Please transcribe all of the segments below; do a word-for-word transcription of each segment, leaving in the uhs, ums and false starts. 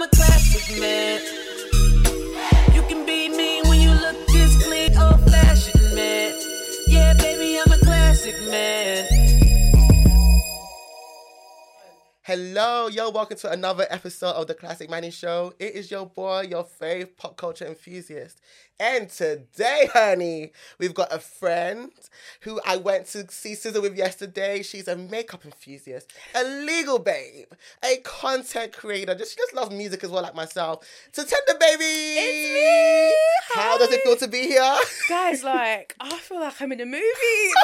I'm a classic man. You can be me when you look this clean, old fashioned man. Yeah, baby, I'm a classic man. Hello, yo, welcome to another episode of the Classic Manny Show. It is your boy, your fave pop culture enthusiast. And today, honey, we've got a friend who I went to see S Z A with yesterday. She's a makeup enthusiast, a legal babe, a content creator. Just, she just loves music as well, like myself. Tatenda, baby! It's me! How does it feel to be here? Guys, like, I feel like I'm in a movie.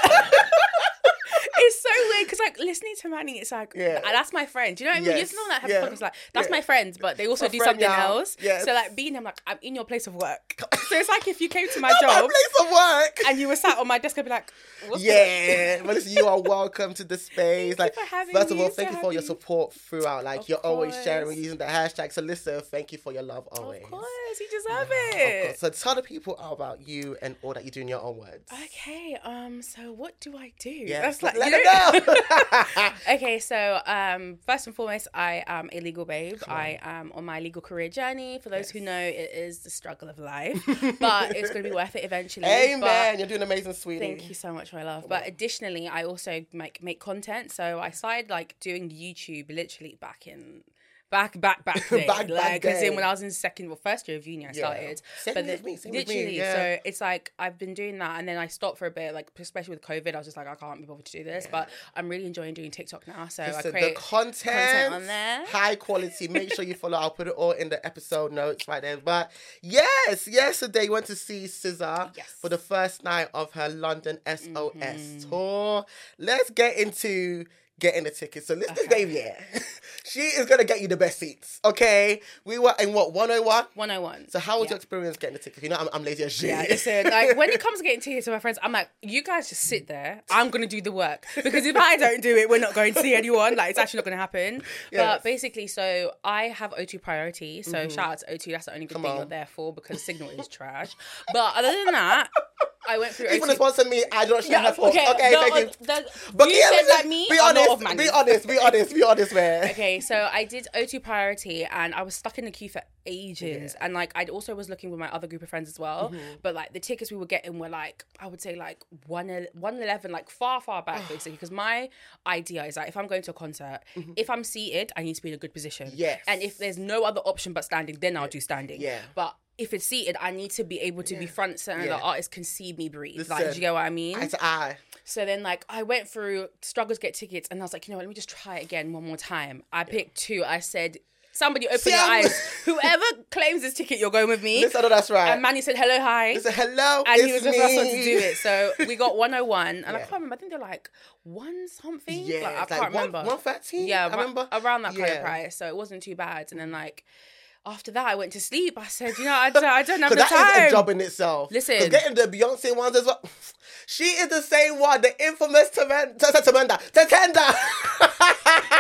It's so weird because, like, listening to Manny, it's like, Yeah. that's my friend. Do you know what I mean? Yes. You know that have Yeah. podcasts like, that's Yeah. my friend, but they also My do friend, something yeah. else. Yes. So, like, being him, like, I'm in your place of work. So it's like if you came to my Not my job place of work. and you were sat on my desk, I'd be like, what's Yeah, but listen, you are welcome to the space. Thank like, you for having first of me, all, so thank you for your happy. support throughout. Like, Of you're always sharing, course. using the hashtag. So, listen, thank you for your love Of always. course, you deserve Of it. course. So, tell the people about you and all that you do in your own words. Okay, um, so what do I do? Yes, That's like, let you it know- go. Okay, so um, first and foremost, I am a legal babe. I am on my legal career journey. For those who Yes. know, it is the struggle of life, but it's going to be worth it eventually. Amen. But You're doing amazing, sweetie. thank you so much, my love. But additionally, I also make make content. So I started like doing YouTube literally back in. Back, back, back day. Back, back like, because day. in when I was in second, well, first year of uni, I Yeah. started. Same but with then, me, same with me, literally, yeah. so it's like I've been doing that, and then I stopped for a bit, like especially with COVID. I was just like, I can't be bothered to do this, Yeah. but I'm really enjoying doing TikTok now. So I Listen, create the content, content on there. high quality. Make sure you follow. I'll put it all in the episode notes right there. But yes, yesterday you went to see S Z A Yes. for the first night of her London S O S Mm-hmm. tour. Let's get into getting the tickets. So listen, this Okay. baby, yeah, she is gonna get you the best seats. Okay, we were in what one oh one. one oh one. So how was Yeah. your experience getting the tickets? You know, I'm, I'm lazy as shit. Yeah, listen, like when it comes to getting tickets to my friends, I'm like, you guys just sit there. I'm gonna do the work because if I don't do it, we're not going to see anyone. Like it's actually not gonna happen. Yes. But basically, so I have O two priority. So shout out to O two. That's the only good Come thing on. you're there for because the signal is trash. But other than that, I went through Even O to two. sponsor me, I don't share her fault. okay, Okay, the- thank you. the- But you yeah, said listen, like me. be I'm not of honest, Manny. be honest, be honest, be honest, man. Okay, so I did O two priority and I was stuck in the queue for ages. And like I also was looking with my other group of friends as well. But like the tickets we were getting were like, I would say like one eleven, like far, far back basically. Because my idea is that if I'm going to a concert, if I'm seated, I need to be in a good position. Yes. And if there's no other option but standing, then I'll do standing. Yeah. But if it's seated, I need to be able to be front center. Yeah. The artist can see me breathe. Listen, like, do you get what I mean? Eye to eye. So then, like, I went through struggles to get tickets, and I was like, you know what? Let me just try it again one more time. I picked two. I said, somebody open See, your I'm- eyes. Whoever claims this ticket, you're going with me. Listen, I know that's right. And Manny said, hello, hi. Listen, hello, and it's he was the me. first one to do it. So we got one oh one, and I Yeah. can't remember. I think they're like one something. Yeah, like, I it's can't like one- remember. one thirteen, Yeah, I ra- remember. around that kind Yeah. of price. So it wasn't too bad. And then like after that, I went to sleep. I said, you know, I don't, I don't have the Because that time. is a job in itself. Listen. 'Cause getting the Beyonce ones as well. She is the same one, the infamous Tamenda. Tamenda. Tatenda.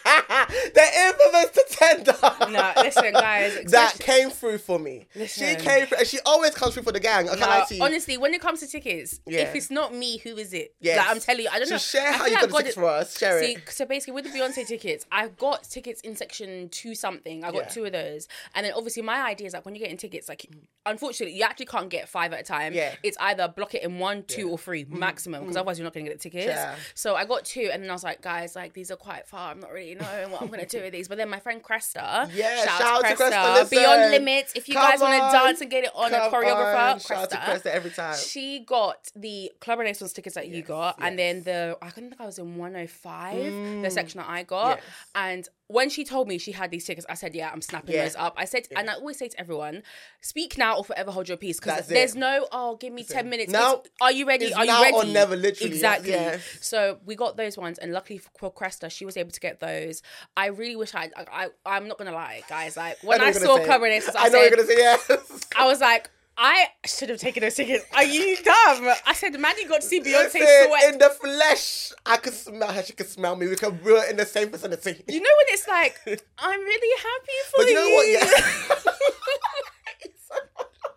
The infamous Tatenda. No, listen, guys. That especially- came through for me. Listen. She came through, and she always comes through for the gang. I can't lie No, to you. honestly, when it comes to tickets, Yeah. if it's not me, who is it? Yes. Like, I'm telling you, I don't So know. share I how feel you like got the God tickets is- for us. Share See, it. so basically with the Beyonce tickets, I've got tickets in section two something. I got Yeah. two of those. And then obviously my idea is like when you're getting tickets, like unfortunately you actually can't get five at a time. Yeah. It's either block it in one, two, or three maximum, because otherwise you're not going to get the tickets. Yeah. So I got two, and then I was like, guys, like these are quite far. I'm not really knowing what I'm going to do with these. But then my friend Cresta, Yeah, shout, shout out out to to Cresta, Cresta, listen. Beyond Limits. If you Come guys want on. to dance and get it on, a Come choreographer, on. Shout out to Cresta. Cresta every time. She got the Club Renaissance tickets that you Yes, got, and yes. then the I couldn't think I was in one oh five, the section that I got, Yes. and when she told me she had these tickets, I said, yeah, I'm snapping Yeah. those up. I said, and I always say to everyone, speak now or forever hold your peace, because That's it. there's no, oh, give me ten minutes. Now- It's, are you ready? it's Are you now ready? or never, literally. Exactly. Yes. So we got those ones, and luckily for Cresta, she was able to get those. I really wish I, I, I I'm not gonna lie, guys. Like when know I, you're gonna saw say Club it. Renaissance, I I, know said, you're going to say yes. I was like, I should have taken those tickets. Are you dumb? I said, Manny got to see Beyonce Listen, sweat. in the flesh, I could smell her. She could smell me. We could we're in the same vicinity. You know when it's like, I'm really happy for But you know what? you. Yeah.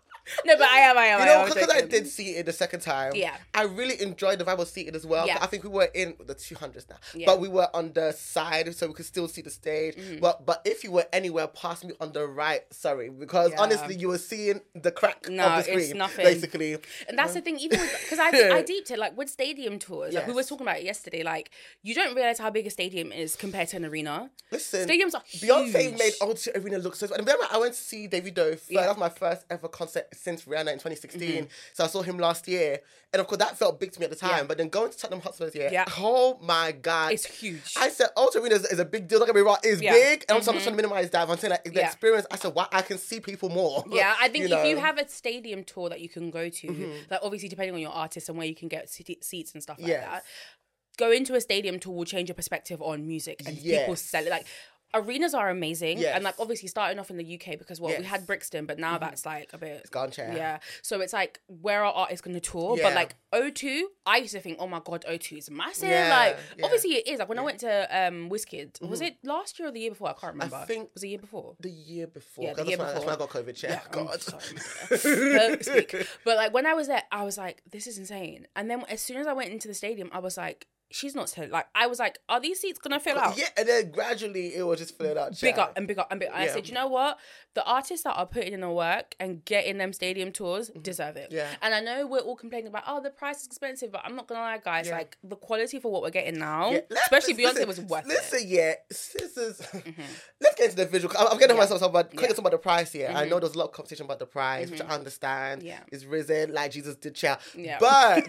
No, but I am, I am. You I know, am because I joking. did see it the second time. Yeah. I really enjoyed the vibe of seated as well. Yeah. I think we were in the two hundreds now, Yeah. but we were on the side, so we could still see the stage. Mm-hmm. But but if you were anywhere past me on the right, sorry, because Yeah. honestly, you were seeing the crack No, of the it's screen, nothing. basically. And that's the thing, even because I, I deeped it, like with stadium tours, like we were Yes. talking about it yesterday, like you don't realize how big a stadium is compared to an arena. Listen, Stadiums are Beyonce huge. made O two Arena look so. And remember, I went to see Davido. First, Yeah. That was my first ever concert since Rihanna in twenty sixteen. Mm-hmm. So I saw him last year, and of course that felt big to me at the time. Yeah. But then going to Tottenham Hotspur this year, Yeah. oh my god, It's huge. I said O two Arena is, is a big deal. Don't get me wrong, it's Yeah. big, and I'm trying to minimize that. But I'm saying like the Yeah. experience. I said, wow, I can see people more. Yeah, I think you know? if you have a stadium tour that you can go to, Mm-hmm. like obviously depending on your artist and where you can get se- seats and stuff like Yes. that, go into a stadium tour will change your perspective on music and people Yes. sell it. Like arenas are amazing, Yes. and like obviously starting off in the U K because well we Yes. had Brixton, but now that's like a bit. It's gone, chair. Yeah, so it's like where are artists going to tour? Yeah. But like O two, I used to think, oh my god, O two is massive. Yeah, Like yeah. obviously it is. Like when I went to um WizKid, was it last year or the year before? I can't remember. think- was it the year before. The year before, Yeah, the 'cause year that's, when, that's when I before. got COVID. Chair. I'm God. sorry. Don't speak. But like when I was there, I was like, this is insane. And then as soon as I went into the stadium, I was like, she's not so like I was like, are these seats gonna fill out? Yeah, and then gradually it was just filling out. Bigger chair. and bigger and bigger. And I Yeah. said, you know what? The artists that are putting in the work and getting them stadium tours deserve it. Mm-hmm. Yeah. And I know we're all complaining about, oh, the price is expensive, but I'm not gonna lie, guys. Yeah. Like the quality for what we're getting now, Yeah, let's- especially listen, Beyonce was worth listen, it. Mm-hmm. yeah, scissors. Let's get into the visual. I'm, I'm getting Yeah. myself talking about, Yeah. talking about the price here. I know there's a lot of competition about the price, which I understand. Yeah. It's risen like Jesus did, child. Yeah. But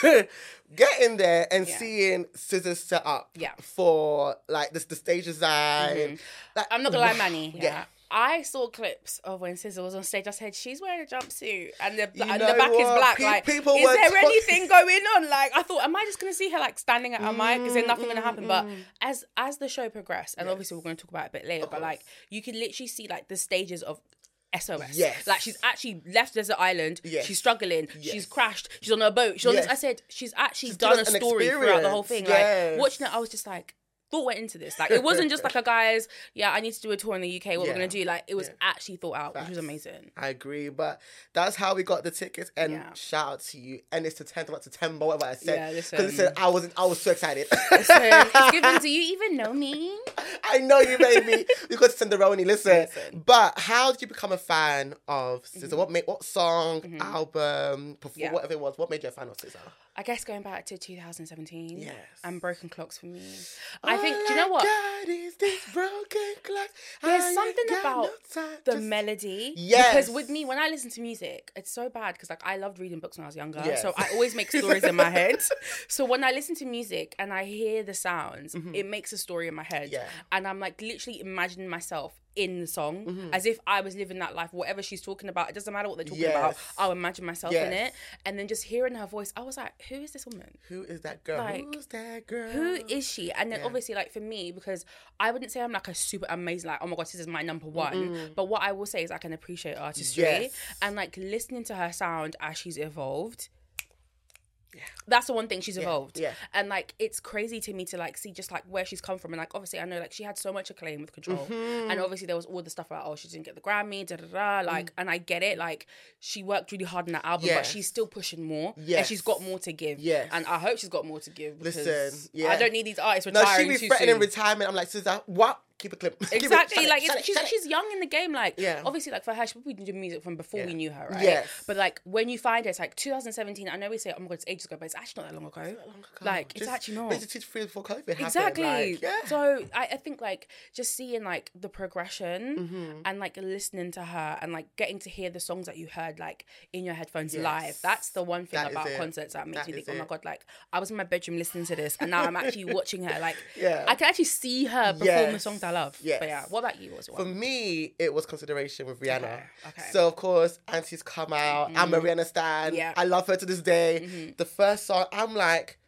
getting there and Yeah. seeing scissors set up Yeah. for like this the stage design. Like, I'm not gonna lie, wow. Manny. Yeah. Yeah. I saw clips of when SZA was on stage. I said she's wearing a jumpsuit and the You and know the back is what? black. Pe- like, people is were there talk- anything going on? Like, I thought, am I just gonna see her like standing at her mic? Is there nothing gonna happen? But as as the show progressed, and obviously we're gonna talk about it a bit later, Of but like course. you can literally see like the stages of S O S. Yes. Like she's actually left Desert Island. Yes. She's struggling. Yes. She's crashed. She's on a boat. She's on this. Yes. I said she's actually She's done a given us an story throughout the whole thing. experience. Like watching it, I was just like. Thought went into this. Like it wasn't just like a guys, yeah, I need to do a tour in the U K. What Yeah. we're gonna do? Like it was Yeah. actually thought out, which was Facts. amazing. I agree, but that's how we got the tickets. And Yeah. shout out to you. And it's to ten, about to ten, whatever I said. Yeah, listen. Because listen, I was I was so excited. So it's given. Do you even know me? I know you, baby. Because Cinderoni, listen. Listen. But how did you become a fan of SZA? What made what song, album, perform, Yeah. whatever it was? What made you a fan of SZA? I guess going back to two thousand seventeen. Yes. And Broken Clocks for me. I think. Do you know what? God is this broken clock. There's I ain't something got about no time the to- melody. Yes. Because with me, when I listen to music, it's so bad because like I loved reading books when I was younger. Yes. So I always make stories in my head. So when I listen to music and I hear the sounds, it makes a story in my head. Mm-hmm. Yeah. And I'm like literally imagining myself in the song Mm-hmm. as if I was living that life. Whatever she's talking about, it doesn't matter what they're talking about. Yes. I'll imagine myself in Yes. it. And then just hearing her voice, I was like, who is this woman? Who is that girl? Like, Who's that girl? Who is she? And then Yeah. obviously, like for me, because I wouldn't say I'm like a super amazing, like, oh my God, this is my number one. But what I will say is I can appreciate artistry. Yes. And like listening to her sound as she's evolved. Yeah. That's the one thing she's evolved. yeah. And like it's crazy to me to like see just like where she's come from. And like obviously I know like she had so much acclaim with Control. Mm-hmm. And obviously there was all the stuff about, oh, she didn't get the Grammy, da da da. Like, Mm. and I get it. Like she worked really hard on that album, but Yes. she's still pushing more. And Yes. she's got more to give. Yes. And I hope she's got more to give. Because Listen, yeah. I don't need these artists No, retiring she be too threatening soon. retirement. I'm like, SZA, what? Keep it clip. Keep it- Exactly, shut it, like shut it's, it, she's shut it. she's young in the game. Like, Yeah. obviously, like for her, she probably did music from before Yeah. we knew her, right? Yes. But like when you find it, it's like two thousand seventeen. I know we say, oh my God, it's ages ago, but it's actually not that long ago. Long ago. Like it's Just actually not. basically three before COVID happened. Exactly. Like, yeah. So I, I think like just seeing like the progression Mm-hmm. and like listening to her and like getting to hear the songs that you heard like in your headphones Yes. live. That's the one thing That is about it. concerts that makes That me think, is oh my it. God, like I was in my bedroom listening to this and now I'm actually watching her. Like Yeah. I can actually see her perform the Yes. songs I love. Yes. But yeah, what about you? What's For one? me, it was Consideration with Rihanna. Okay, okay. So, of course, Auntie's come out. I'm a Rihanna stan. Yeah. I love her to this day. The first song, I'm like,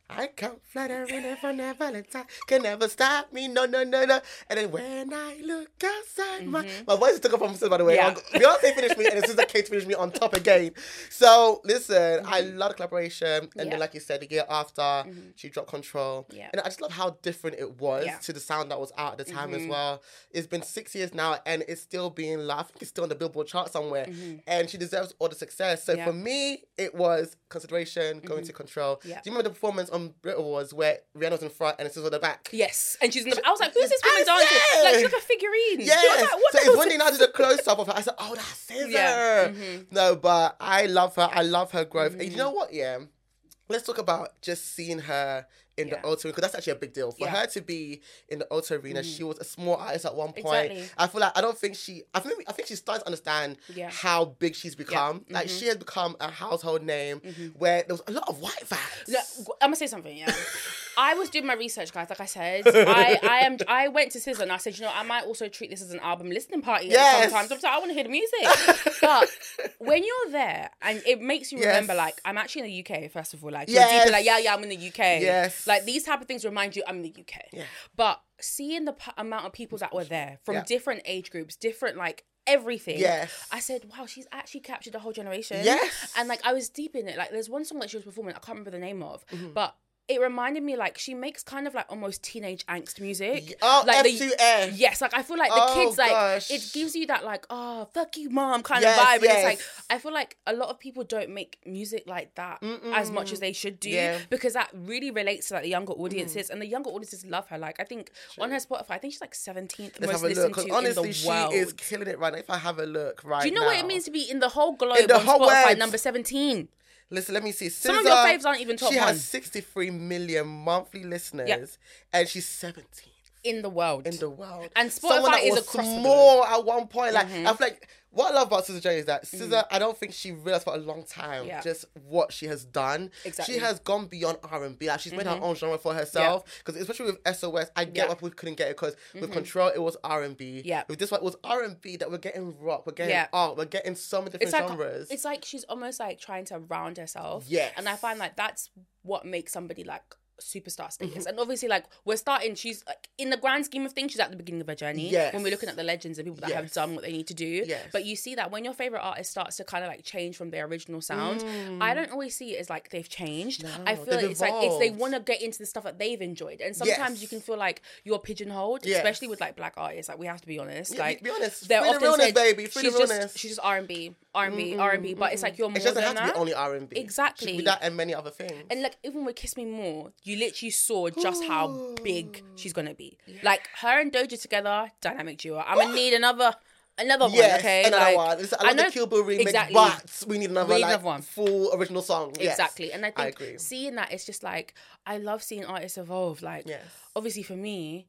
I come fluttering in front of Valentine, can never stop me, no, no, no, no. And then when I look outside, my my voice took off from by the way. Yeah. Beyonce finished me, and then Sister Kate finished me on top again. So listen, I love the collaboration, and Yeah. then like you said, the year after she dropped Control, Yeah. and I just love how different it was Yeah. to the sound that was out at the time as well. It's been six years now, and it's still being loved. I think it's still on the Billboard chart somewhere, and she deserves all the success. So Yeah. for me, it was Consideration, Going to Control. Yeah. Do you remember the performance on Brit Awards where Rihanna was in front and Sis was at the back? Yes, and she's in the. I was like, who's this woman I dancing? said- Like, she's like a figurine. Yes. I was like, what So the it's hell when is they now did a close up of her. I said, oh, that's Scissor. Yeah. No, but I love her. I love her growth. Mm-hmm. And you know what? Yeah. Let's talk about just seeing her in Yeah. the O two because that's actually a big deal for Yeah. Mm-hmm. her to be in the O two arena. She was a small artist at one point. Exactly. I feel like I don't think she. I think I think she's starting to understand Yeah. how big she's become. Like Mm-hmm. she has become a household name where there was a lot of white fans. No, I'm gonna say something. Yeah, I was doing my research, guys. Like I said, I, I am. I went to Scissor and I said, you know, I might also treat this as an album listening party. Yes. Sometimes, I'm sorry, I want to hear the music. But when you're there, and it makes you Yes. remember, like, I'm actually in the U K. First of all, like, Yes. you're deeply like, yeah, yeah, I'm in the U K. Yes. Like these type of things remind you I'm in the U K. Yeah. But seeing the p- amount of people that were there from Yeah. different age groups, different like. Everything. Yes. I said, wow, she's actually captured a whole generation. Yes. And like I was deep in it. Like there's one song that she was performing, I can't remember the name of, Mm-hmm. but it reminded me like she makes kind of like almost teenage angst music. Oh, like F the- two F. Yes, like I feel like the Oh, kids like gosh. it gives you that like, oh fuck you mom kind Yes, of vibe. And yes. it's like I feel like a lot of people don't make music like that as much as they should do. Yeah. Because that really relates to like the younger audiences and the younger audiences love her. Like I think on her Spotify, I think she's like seventeenth Let's most have a look. listened Because to honestly, in the she world. is killing it right now. If I have a look right now. Do you know what it means to be in the whole globe In the on whole Spotify, world. number seventeen? Listen, let me see. Some of your SZA, faves aren't even top She one. has sixty-three million monthly listeners, Yeah. and she's seventeen In the world. in the world. And Someone Spotify that is was across the globe. small at one point. Like Mm-hmm. I feel like what I love about SZA J is that SZA, I don't think she realized for a long time Yeah. just what she has done. Exactly. Mm-hmm. She has gone beyond R and B. Like she's made her own genre for herself. Because especially with S O S, I get Yeah. Mm-hmm. why people couldn't get it because with Control it was R and B. Yeah. With this one it was R and B that we're getting rock, we're getting Yeah. art, we're getting so many different it's like genres. it's like she's almost like trying to round herself. Yes. And I find like that's what makes somebody like superstar status. Mm-hmm. And obviously like we're starting, she's like in the grand scheme of things, she's at the beginning of her journey. Yes. When we're looking at the legends and people that have Yes. done what they need to do. Yes. But you see that when your favorite artist starts to kind of like change from their original sound, I don't always see it as like they've changed. I feel they've it's like it's they evolved. want to get into the stuff that they've enjoyed. And sometimes Yes. you can feel like you're pigeonholed, Yes. especially with like black artists. Like we have to be honest. Yeah, like be honest. they're Free the often realness, said, baby. Free the she's just realness. she's just R and B, R and B, R and B. But it's like you're more It doesn't than have to that. be only R and B. Exactly. It should be that and many other things. And like even with Kiss Me More, you literally saw just how big she's gonna be. Like her and Doja together, dynamic duo. I'm gonna need another another one. Yes, Okay, another like, one. Listen, I love the Kill Bill remix, exactly. but we need another We need like another one. full original song. Yes. Exactly. And I I think agree. seeing that, it's just like I love seeing artists evolve. Like Yes. obviously for me,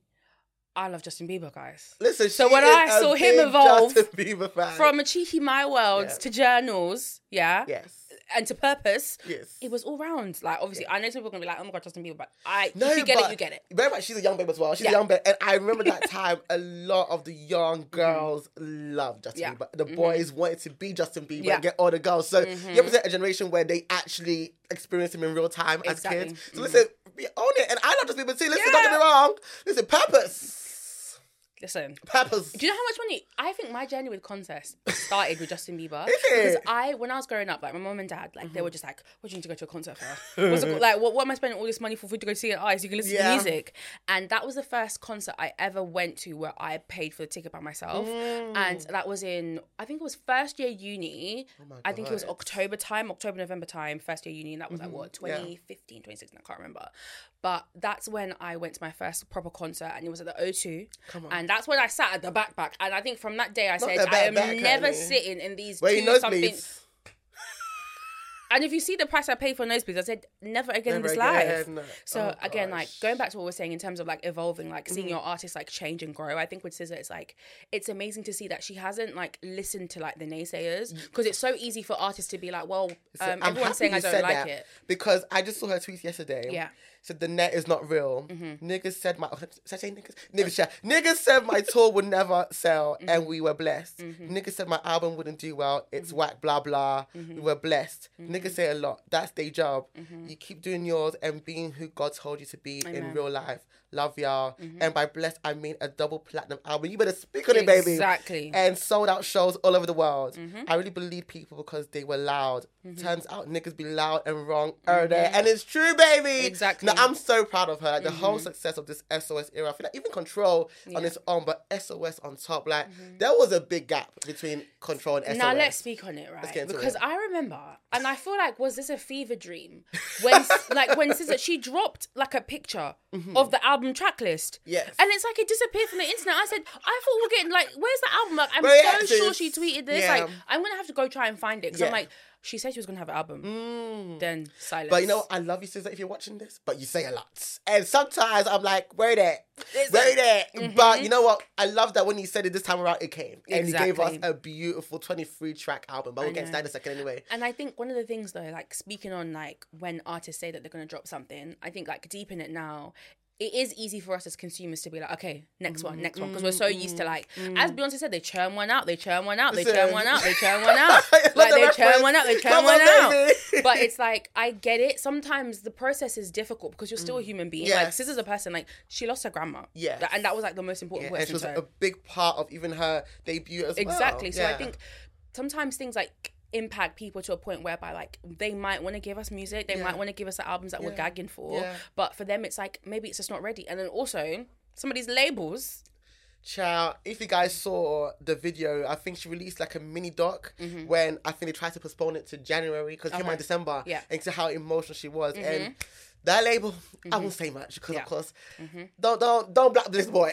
I love Justin Bieber, guys. Listen, So she when is I a saw him big evolve Justin Bieber fan. From a cheeky My Worlds Yeah. to journals, yeah, yes, and to purpose, yes. it was all round. Like obviously, I know some people are gonna be like, "Oh my god, Justin Bieber," but I, No, if you get but it, you get it. Very much. She's a young babe as well. She's Yeah. a young babe, and I remember that time. A lot of the young girls loved Justin Yeah. Bieber. The boys wanted to be Justin Bieber Yeah. and get all the girls. So you represent a generation where they actually experience him in real time as Exactly. kids. So listen, we own it, and I love Justin Bieber too. Listen, Yeah. don't get me wrong. Listen, purpose, Listen, purpose. do you know how much money? I think my journey with contests started with Justin Bieber. Is Because it? I, when I was growing up, like my mom and dad, like they were just like, "What do you need to go to a concert for? What's it, like, what, what am I spending all this money for? For you to go see an artist? You can listen Yeah. to music." And that was the first concert I ever went to where I paid for the ticket by myself. Mm. And that was in, I think it was first year uni. my I think it was God. October time, October November time, first year uni, and that was like what Yeah. twenty fifteen, twenty sixteen, I can't remember. But that's when I went to my first proper concert, and it was at the O two. Come on. And that's when I sat at the backpack. And I think from that day I said, the I back, am back, never honey. sitting in these Where you two something. nosebleeds? And if you see the price I paid for nosebleeds, I said, never again in Never this life. again. So Oh, again, like gosh. going back to what we're saying in terms of like evolving, like seeing Mm-hmm. your artist like change and grow. I think with SZA, it's like it's amazing to see that she hasn't like listened to like the naysayers, because it's so easy for artists to be like, well, So um, I'm everyone's happy saying you I don't said like that it. because I just saw her tweet yesterday. Yeah. Said the net is not real. Niggas said my should I say niggas? Niggas, yeah. Niggas said my tour would never sell, and we were blessed. Niggas said my album wouldn't do well. It's whack, blah blah. We were blessed. Niggas niggas say a lot. That's their job. You keep doing yours and being who God told you to be in Amen. real life. Love y'all. And by blessed, I mean a double platinum album. You better speak on it, baby. Exactly. And sold out shows all over the world. I really believe people because they were loud. Turns out niggas be loud and wrong are there. And it's true, baby. Exactly. No, I'm so proud of her. Like the whole success of this S O S era. I feel like even Control on its own, but S O S on top. Like there was a big gap between Control and S O S. Now let's speak on it, right? get into Because it. I remember, and I feel like, was this a fever dream? When, like, when S Z A, she dropped like a picture of the album track list. Yes. And it's like it disappeared from the internet. I said, I thought we we're getting like, where's the album? Like, I'm Well, yeah, so it sure is. she tweeted this. Yeah. Like, I'm gonna have to go try and find it because Yeah. I'm like, she said she was gonna have an album. Then silence. But you know, I love you, S Z A, if you're watching this, but you say a lot. And sometimes I'm like, where that? Where that? But you know what? I love that when you said it this time around, it came. And you gave us Exactly. a beautiful twenty-three track album. But we'll get to that in a second anyway. And I think one of the things though, like speaking on like when artists say that they're gonna drop something, I think like deep in it now, it is easy for us as consumers to be like, okay, next one, next one, because we're so used to like, as Beyonce said, they churn one out, they churn one out, they Listen. churn one out, they churn one out, Love like the they reference. churn one out, they churn Come one on, out. baby. But it's like I get it. Sometimes the process is difficult because you're still a human being. Like Yes. S Z A's a person. Like she lost her grandma. Yes. and that was like the most important Yeah, and she question was to a her. big part of even her debut as well. Exactly. So I Yeah. think sometimes things like impact people to a point whereby like they might want to give us music, they Yeah. might want to give us the albums that we're Yeah. gagging for, Yeah. but for them it's like maybe it's just not ready. And then also some of these labels, Child, if you guys saw the video, I think she released like a mini doc when I think they tried to postpone it to January because it came out in Okay. December. Yeah. And to how emotional she was. And that label, I won't say much because of course, don't don't don't black this boy.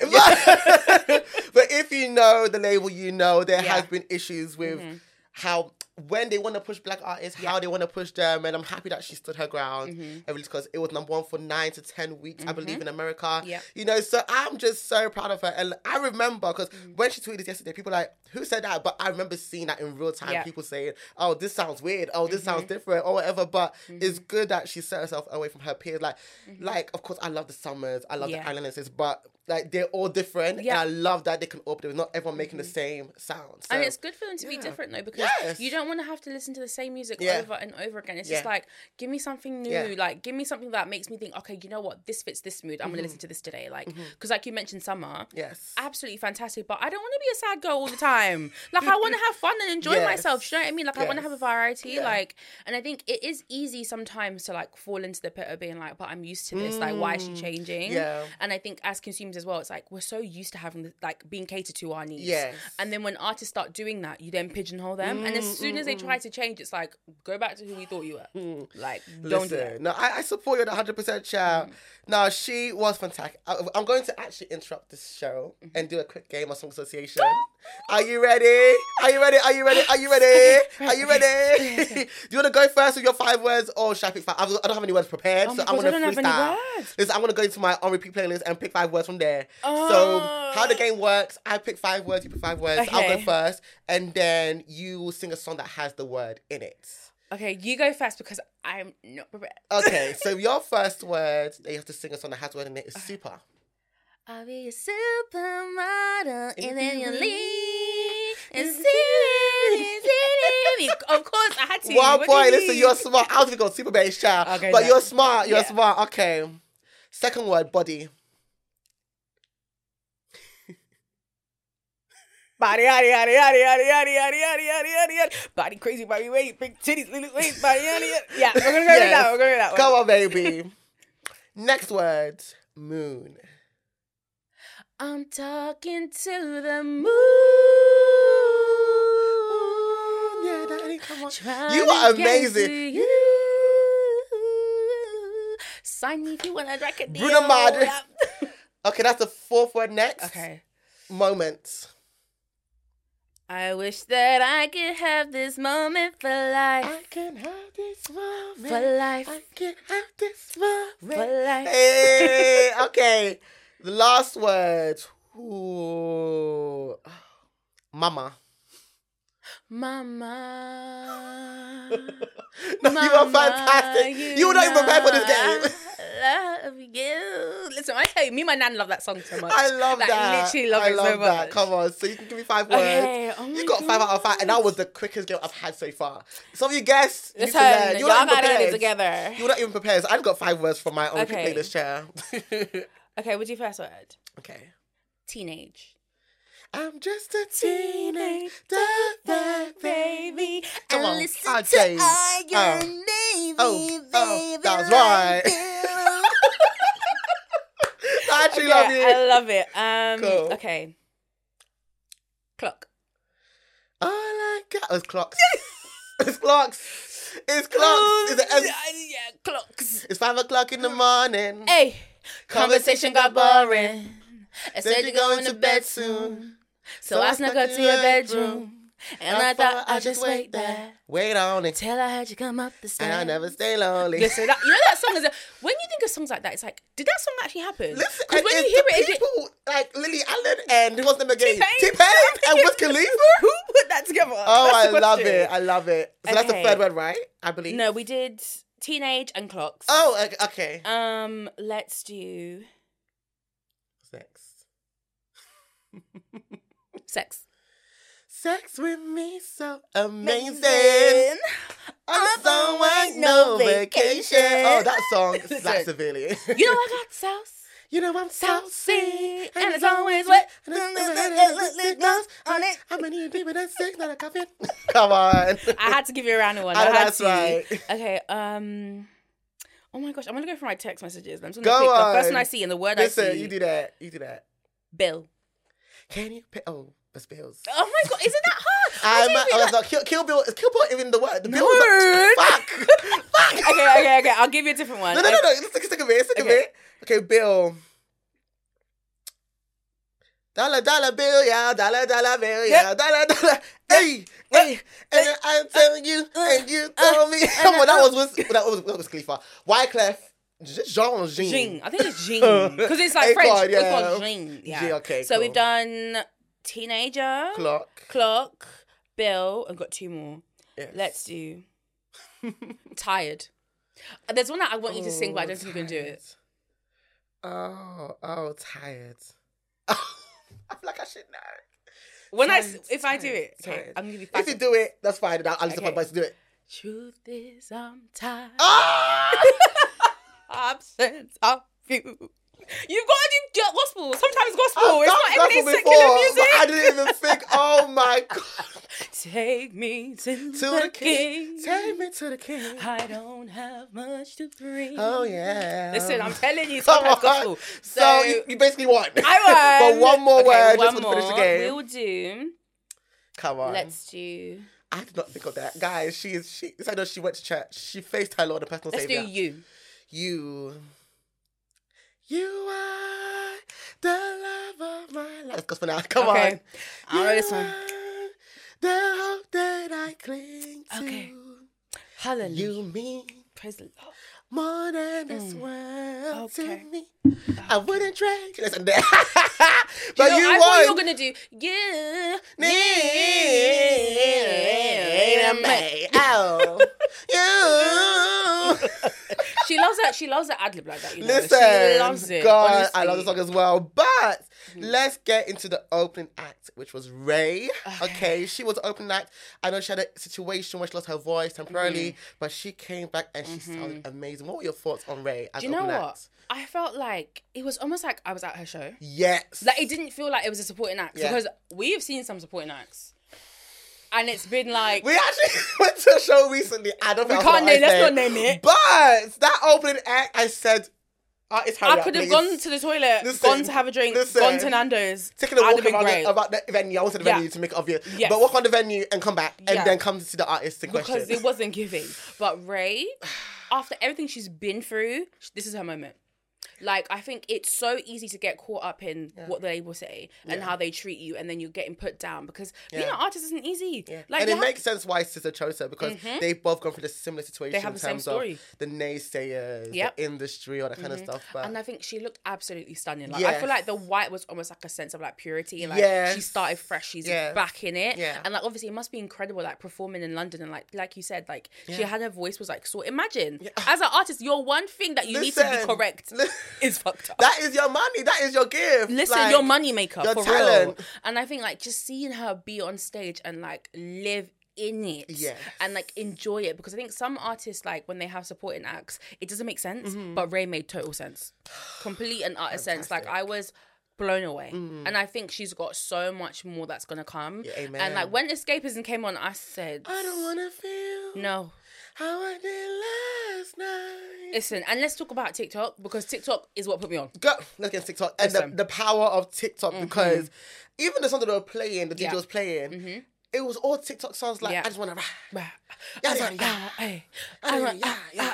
But if you know the label, you know there Yeah. has been issues with how when they want to push black artists, how they want to push them, and I'm happy that she stood her ground. And really, because it was number one for nine to ten weeks, I believe, in America. Yeah. You know, so I'm just so proud of her. And I remember because when she tweeted this yesterday, people were like, who said that? But I remember seeing that in real time. Yeah. People saying, "Oh, this sounds weird. Oh, this sounds different, or whatever." But it's good that she set herself away from her peers. Like, like of course, I love the Summers, I love Yeah. the Islanders, but like they're all different. Yeah. And I love that they can open. Not everyone making the same sound. So, and it's good for them to be yeah. different though, because Yes. you don't want to have to listen to the same music Yeah. over and over again. It's Yeah. just like, give me something new. Yeah. Like, give me something that makes me think, okay, you know what, this fits this mood. I'm gonna listen to this today. Like, because like you mentioned, Summer, Yes. absolutely fantastic. But I don't want to be a sad girl all the time. Like, I want to have fun and enjoy Yes. myself. Do you know what I mean? Like, I want to Yes. have a variety. Yeah. Like, and I think it is easy sometimes to like fall into the pit of being like, but I'm used to this. Like, why is she changing? Yeah. And I think as consumers as well, it's like we're so used to having the, like being catered to our needs. Yes. And then when artists start doing that, you then pigeonhole them. and as soon as they try to change, it's like, go back to who we thought you were. Like, don't do Listen, that. no, I, I support you one hundred percent, child. No, she was fantastic. I, I'm going to actually interrupt this show and do a quick game of Song Association. Are you ready? Are you ready? Are you ready? Are you ready? Are you ready? Do you want to go first with your five words, or should I pick five? I don't have any words prepared, Oh so my I'm God, going to I don't have any freestyle. words. Listen, I'm going to go into my on repeat playlist and pick five words from there. So Oh. how the game works, I pick five words, you pick five words. I'll go Okay. first, and then you will sing a song that has the word in it. Okay, you go first because I'm not prepared. Okay, so your first word that you have to sing a song that has word in it is super. I'll be a supermodel and then you leave and see me. Of course, I had to. One What do point, you listen, mean? you're smart. I was gonna go super bass child. Okay, but no. you're smart, you're Yeah. smart. Okay. Second word, body. Body, yaddy, yaddy, yaddy, yaddy, yaddy, yaddy, yaddy, yaddy, yaddy, yaddy. Body crazy, body weight, big titties, little waist, body, yaddy, yaddy. Yeah, we're gonna go with Yes. that. We're going with that one. Come on, baby. Next word, moon. I'm talking to the moon. Yeah, daddy, come on. Trying You are to get amazing. to you. Sign me if you want a record deal. Bruno Mars. Okay, that's the fourth word next. Okay. Moment. I wish that I could have this moment for life. I can have this moment. For life. I can have this moment. For life. Hey, okay. The last word. Ooh. Mama. Mama. No, you are fantastic. You, were not even prepared for this game. love you. Listen, I tell you, me and my nan love that song so much. I love like, that. Literally love I it love so that. much. Come on, so you can give me five words. Okay. Oh you my got five out of five, and that was the quickest game I've had so far. Some of you guys, you need to Listen, learn. You're y'all not even gotta get it prepared. together. You're not even prepared. So I've got five words from my own Okay. playlist chair. Okay, what's your first word? Okay. Teenage. I'm just a teenage baby. Come on, listen I'll to change. Iron Oh. Navy, Oh, oh, baby, that's like right. you. I actually Okay, love you. I love it. Um, Cool. Okay. Clock. All I got was clocks. It's clocks. It's clocks. It's, Oh, a, yeah, clocks. it's five o'clock in the morning. Hey, conversation got boring. I Said said you're going to bed soon. So I snuck up to your bedroom. And I thought I'd just wait there. Wait on it. Till I heard you come up the stairs. And I never stay lonely. Listen, that, you know that song is a, when you think of songs like that, it's like, did that song actually happen? Listen, Because when and you hear it's it, the it people like Lily Allen and who was them again? T-Pain. T-Pain and Wiz Khalifa. who put that together? Oh, That's the I love question. it. I love it. So that's the Okay. third one, right? I believe. No, we did teenage and clocks. Oh, okay, okay. Um, let's do Sex. sex. Sex with me so amazing. Amazing. I'm someone no vacation. Oh, that song slaps severely. You know I got sauce. You know I'm saucy, and it's always wet. And it's gloss on it. How many people that six not a coffee? Come on. I had to give you a round of one. Oh, I had that's to. right. Okay. Um. Oh my gosh, I'm gonna go for my text messages. I'm just Go gonna pick on. the first one I see and the word Listen, I see. you do that. You do that. Bill. Can you pick? Oh, that's Bills. Oh my god, isn't that hard? I I'm, didn't oh, feel that's like- not Kill, Kill Bill. Is Kill Bill even the word? The Bill No. was not, fuck. Fuck. Okay, okay, okay. I'll give you a different one. No, no, no, no. Let's take, let's take a bit. Let's take Okay. a bit. Okay, Bill. Dollar, dollar bill, yeah. Dollar, dollar bill, yeah. Yep. Dollar, dollar. Hey, hey. And then I'm telling you, and you told me. Come on, that was Wiz- that was that was Khalifa. Wyclef. Jean, Jean. Jean. I think it's Jean. Because it's like Hey, French. God, It's yeah. called Jean. Yeah. Jean, okay, So cool. we've done teenager, Clock. clock, Bill, and got two more. Yes. Let's do tired. Uh, There's one that I want you to sing, but I don't think you can do it. Oh, oh, tired. I feel like I should know. When I, Tired, s- if I do tired, it, okay, tired. I'm gonna give you five. If you do it, that's fine. I'll, I'll listen Okay. to my voice to do it. Truth is, I'm tired. Ah! Absence of you. You've got to do gospel. Sometimes gospel. I've it's done not everything gospel secular before, music. but I didn't even think. Oh my god! Take me to, To the, the king, king. take me to the king. I don't have much to bring. Oh yeah. Listen, I'm telling you, Come sometimes on. gospel. So, So, you, you basically won. I won. But one more Okay, word one just more. to finish the game. We will do. Come on. Let's do. I did not think of that, guys. She is. She. I know she went to church. She faced her Lord and personal Let's Savior. do you. You. You are the love of my life. Let's go for now. Come Okay. on. I'll know this one. are The hope that I cling to. Okay. Hallelujah. You mean Praise the Lord. more than this world Okay. to me. I wouldn't trade. Listen there. Do But you know, you I thought you won. were gonna do. You Need me. Oh. You. She loves that. She loves that ad lib like that. You know? Listen, she loves it. God, honestly. I love the song as well. But let's get into the opening act, which was Ray. Okay. Okay. She was the opening act. I know she had a situation where she lost her voice temporarily, Mm-hmm. but she came back and she sounded amazing. What were your thoughts on Ray as Do you know opening what? act? I felt like it was almost like I was at her show. Yes. Like it didn't feel like it was a supporting act Yeah. because we have seen some supporting acts, and it's been like We actually went to a show recently. I don't we know can't name. Let's not name it. But that opening act, I said, artist, hurry I up, could have please. gone to the toilet, Listen, gone to have a drink, listen. gone to Nando's. Taking a I'd walk have been around great. the, about the venue. I went to the Yeah. venue to make it obvious. Yes. But walk on the venue and come back and Yeah. then come to see the artist in question. because it wasn't giving. But Ray, after everything she's been through, this is her moment. Like, I think it's so easy to get caught up in yeah. what the labels say and yeah. how they treat you, and then you're getting put down because yeah. being an artist isn't easy. Yeah. Like, and it have... makes sense why Sister chose her because mm-hmm. they've both gone through the similar situation they have in the same terms story. of the naysayers, yep. the industry, all that kind mm-hmm. of stuff. But... And I think she looked absolutely stunning. Like, yes. I feel like the white was almost like a sense of like purity. And like yes. she started fresh. She's yes. back in it. Yeah. And like obviously it must be incredible like performing in London and like like you said, like yeah. she had her voice was like so imagine yeah. as an artist, your one thing that you listen, need to be correct li- is fucked up. That is your money. That is your gift. Listen, like, your money maker your for talent. real. And I think like just seeing her be on stage and like live in it yes. and like enjoy it, because I think some artists like when they have supporting acts it doesn't make sense mm-hmm. but Ray made total sense, complete and utter sense. Like I was blown away mm. and I think she's got so much more that's gonna come. Yeah, amen. And like when Escapism came on I said I don't wanna feel no how I did last night. Listen, and let's talk about TikTok because TikTok is what put me on. Go, let's get TikTok and the, the power of TikTok mm-hmm. because even the song that they were playing, the D J yeah. was playing, mm-hmm. it was all TikTok songs like yeah. I just wanna rah, rah, yeah, yeah, yeah, yeah, yeah, yeah, yeah.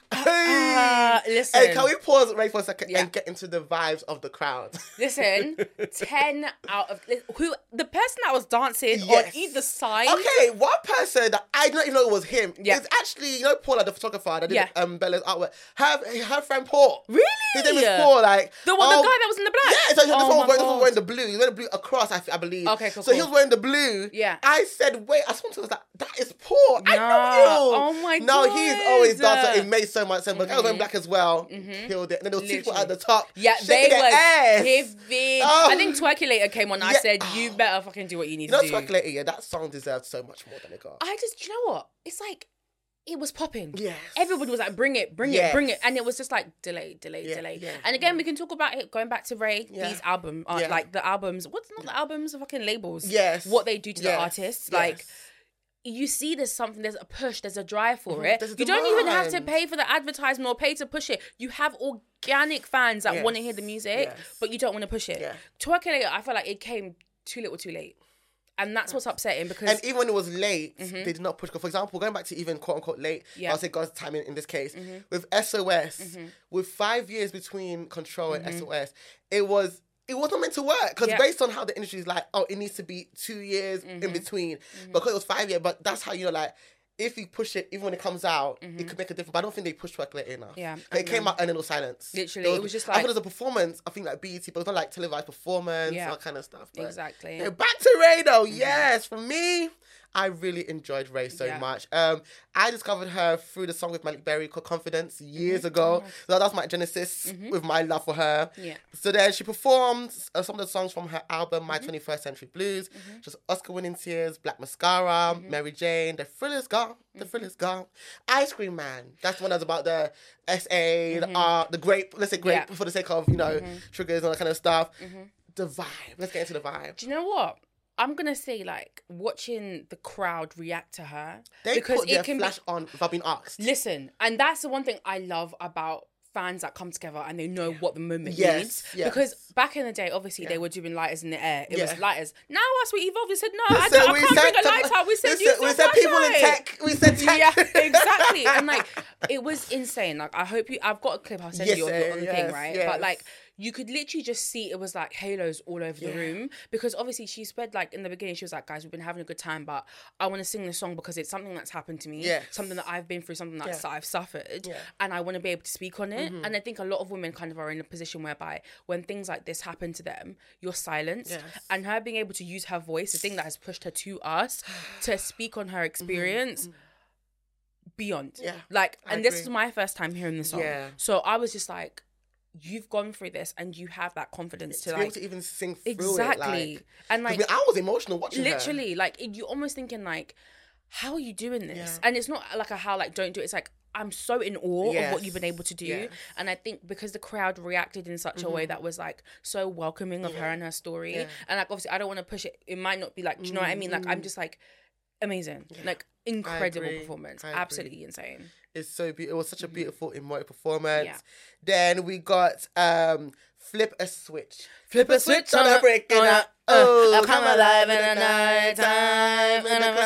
Uh, listen. Hey, can we pause right for a second yeah. and get into the vibes of the crowd? Listen, ten out of who the person that was dancing yes. on either side. Okay, one person that I didn't even know it was him. Yeah. It's actually, you know, Paula, the photographer that did yeah. um, Bella's artwork. Her, her friend Paul. Really? His name is Paul. Like the one, oh, the guy that was in the black. Yeah, so he oh was wearing, wearing the blue. He was wearing the blue across, I, I believe. Okay, cool. So cool. he was wearing the blue. Yeah. I said, wait. I saw him. I was like, that is Paul. Nah. I know you. Oh my god. No, he's always dancing. It made so much sense. But mm-hmm. I was wearing black as well. Mm-hmm. Killed it. And then there was Literally. people at the top. Yeah, they were ass. giving. Oh. I think Twerkulator came on. I yeah. said, you better fucking do what you need you know, to do. Twerkulator, yeah, that song deserved so much more than it got. I just, you know what? It's like, it was popping. Yes. Everybody was like, bring it, bring yes. it, bring it. And it was just like, delay, delay, yeah, delay. Yeah, and again, yeah. we can talk about it, going back to Ray, yeah. these albums, uh, yeah. like the albums, what's not the albums, the fucking labels. Yes. What they do to yes. the artists. Yes. Like, you see there's something, there's a push, there's a drive for mm-hmm. it. There's a you don't even have to demand. pay for the advertisement or pay to push it. You have organic fans that yes. want to hear the music, yes. but you don't want to push it. Yeah. Twerkulator, I feel like it came too little too late. And that's what's upsetting because... And even when it was late, mm-hmm. they did not push. For example, going back to even quote-unquote late, yeah. I'll say God's timing in this case, mm-hmm. with S O S, mm-hmm. with five years between Control and mm-hmm. S O S, it was... It wasn't meant to work because yeah. based on how the industry is like, oh, it needs to be two years mm-hmm. in between. Mm-hmm. Because it was five years, but that's how, you know, like, if you push it, even when it comes out, mm-hmm. it could make a difference. But I don't think they pushed Twerkulator enough. Yeah, it came out and it was silence. Literally, was, it was just I like... thought it was a performance, I think like B E T, but it was not like televised performance, Yeah. all kind of stuff. But exactly. yeah, back to Ray though, Mm-hmm. yes, for me, I really enjoyed Ray so Yeah. much. Um, I discovered her through the song with Malik Berry called Confidence years Mm-hmm. ago. Oh. So that was my genesis Mm-hmm. with my love for her. Yeah. So then she performed uh, some of the songs from her album, My Mm-hmm. twenty-first Century Blues, Mm-hmm. just Oscar-winning Tears, Black Mascara, Mm-hmm. Mary Jane, The Thrill Is Gone, The Thrill Is Gone, Ice Cream Man. That's the one that's about the S A, Mm-hmm. the art, the grape, let's say grape Yeah. for the sake of, you know, Mm-hmm. triggers and all that kind of stuff. Mm-hmm. The vibe. Let's get into the vibe. Do you know what? I'm gonna say like watching the crowd react to her They because put it their can flash be, on without being asked. listen, and that's the one thing I love about fans that come together and they know what the moment Yes, needs. yes. Because back in the day, obviously Yeah. they were doing lighters in the air. It Yeah. was lighters. Now us we evolved. We said no, I, Listen, don't, I we can't said bring a to- lighter. We said listen, use we the said people in flashlight. tech. We said tech. Yeah, exactly. And like it was insane. Like I hope you. I've got a clip. I'll send Yes, you on, the- on the yes, thing, right? yes. But like. You could literally just see it was like halos all over Yeah. the room because obviously she said like in the beginning she was like, guys, we've been having a good time, but I want to sing this song because it's something that's happened to me, Yes. something that I've been through, something that Yeah. I've suffered, Yeah. and I want to be able to speak on it. And I think a lot of women kind of are in a position whereby when things like this happen to them, you're silenced. Yes. And her being able to use her voice, the thing that has pushed her to us, to speak on her experience. Beyond, Yeah, like, I and this agree. is my first time hearing the song, Yeah. so I was just like, you've gone through this and you have that confidence to to be like able to even sing through exactly it. Like, and I like mean, I was emotional watching her. literally like you're almost thinking like, how are you doing this? Yeah. And it's not like a how like don't do it. It's like I'm so in awe of Yes. what you've been able to do. Yes. And I think because the crowd reacted in such a way that was like so welcoming of her and her story, Yeah. and like obviously I don't want to push it. It might not be like, do you know what I mean? Like I'm just like amazing, like incredible agree. performance, I agree. absolutely insane. It's so beautiful. It was such a beautiful emotive performance. Yeah. Then we got um, Flip a Switch. Flip a switch on a break on it a- up. Oh, I come alive in the night time.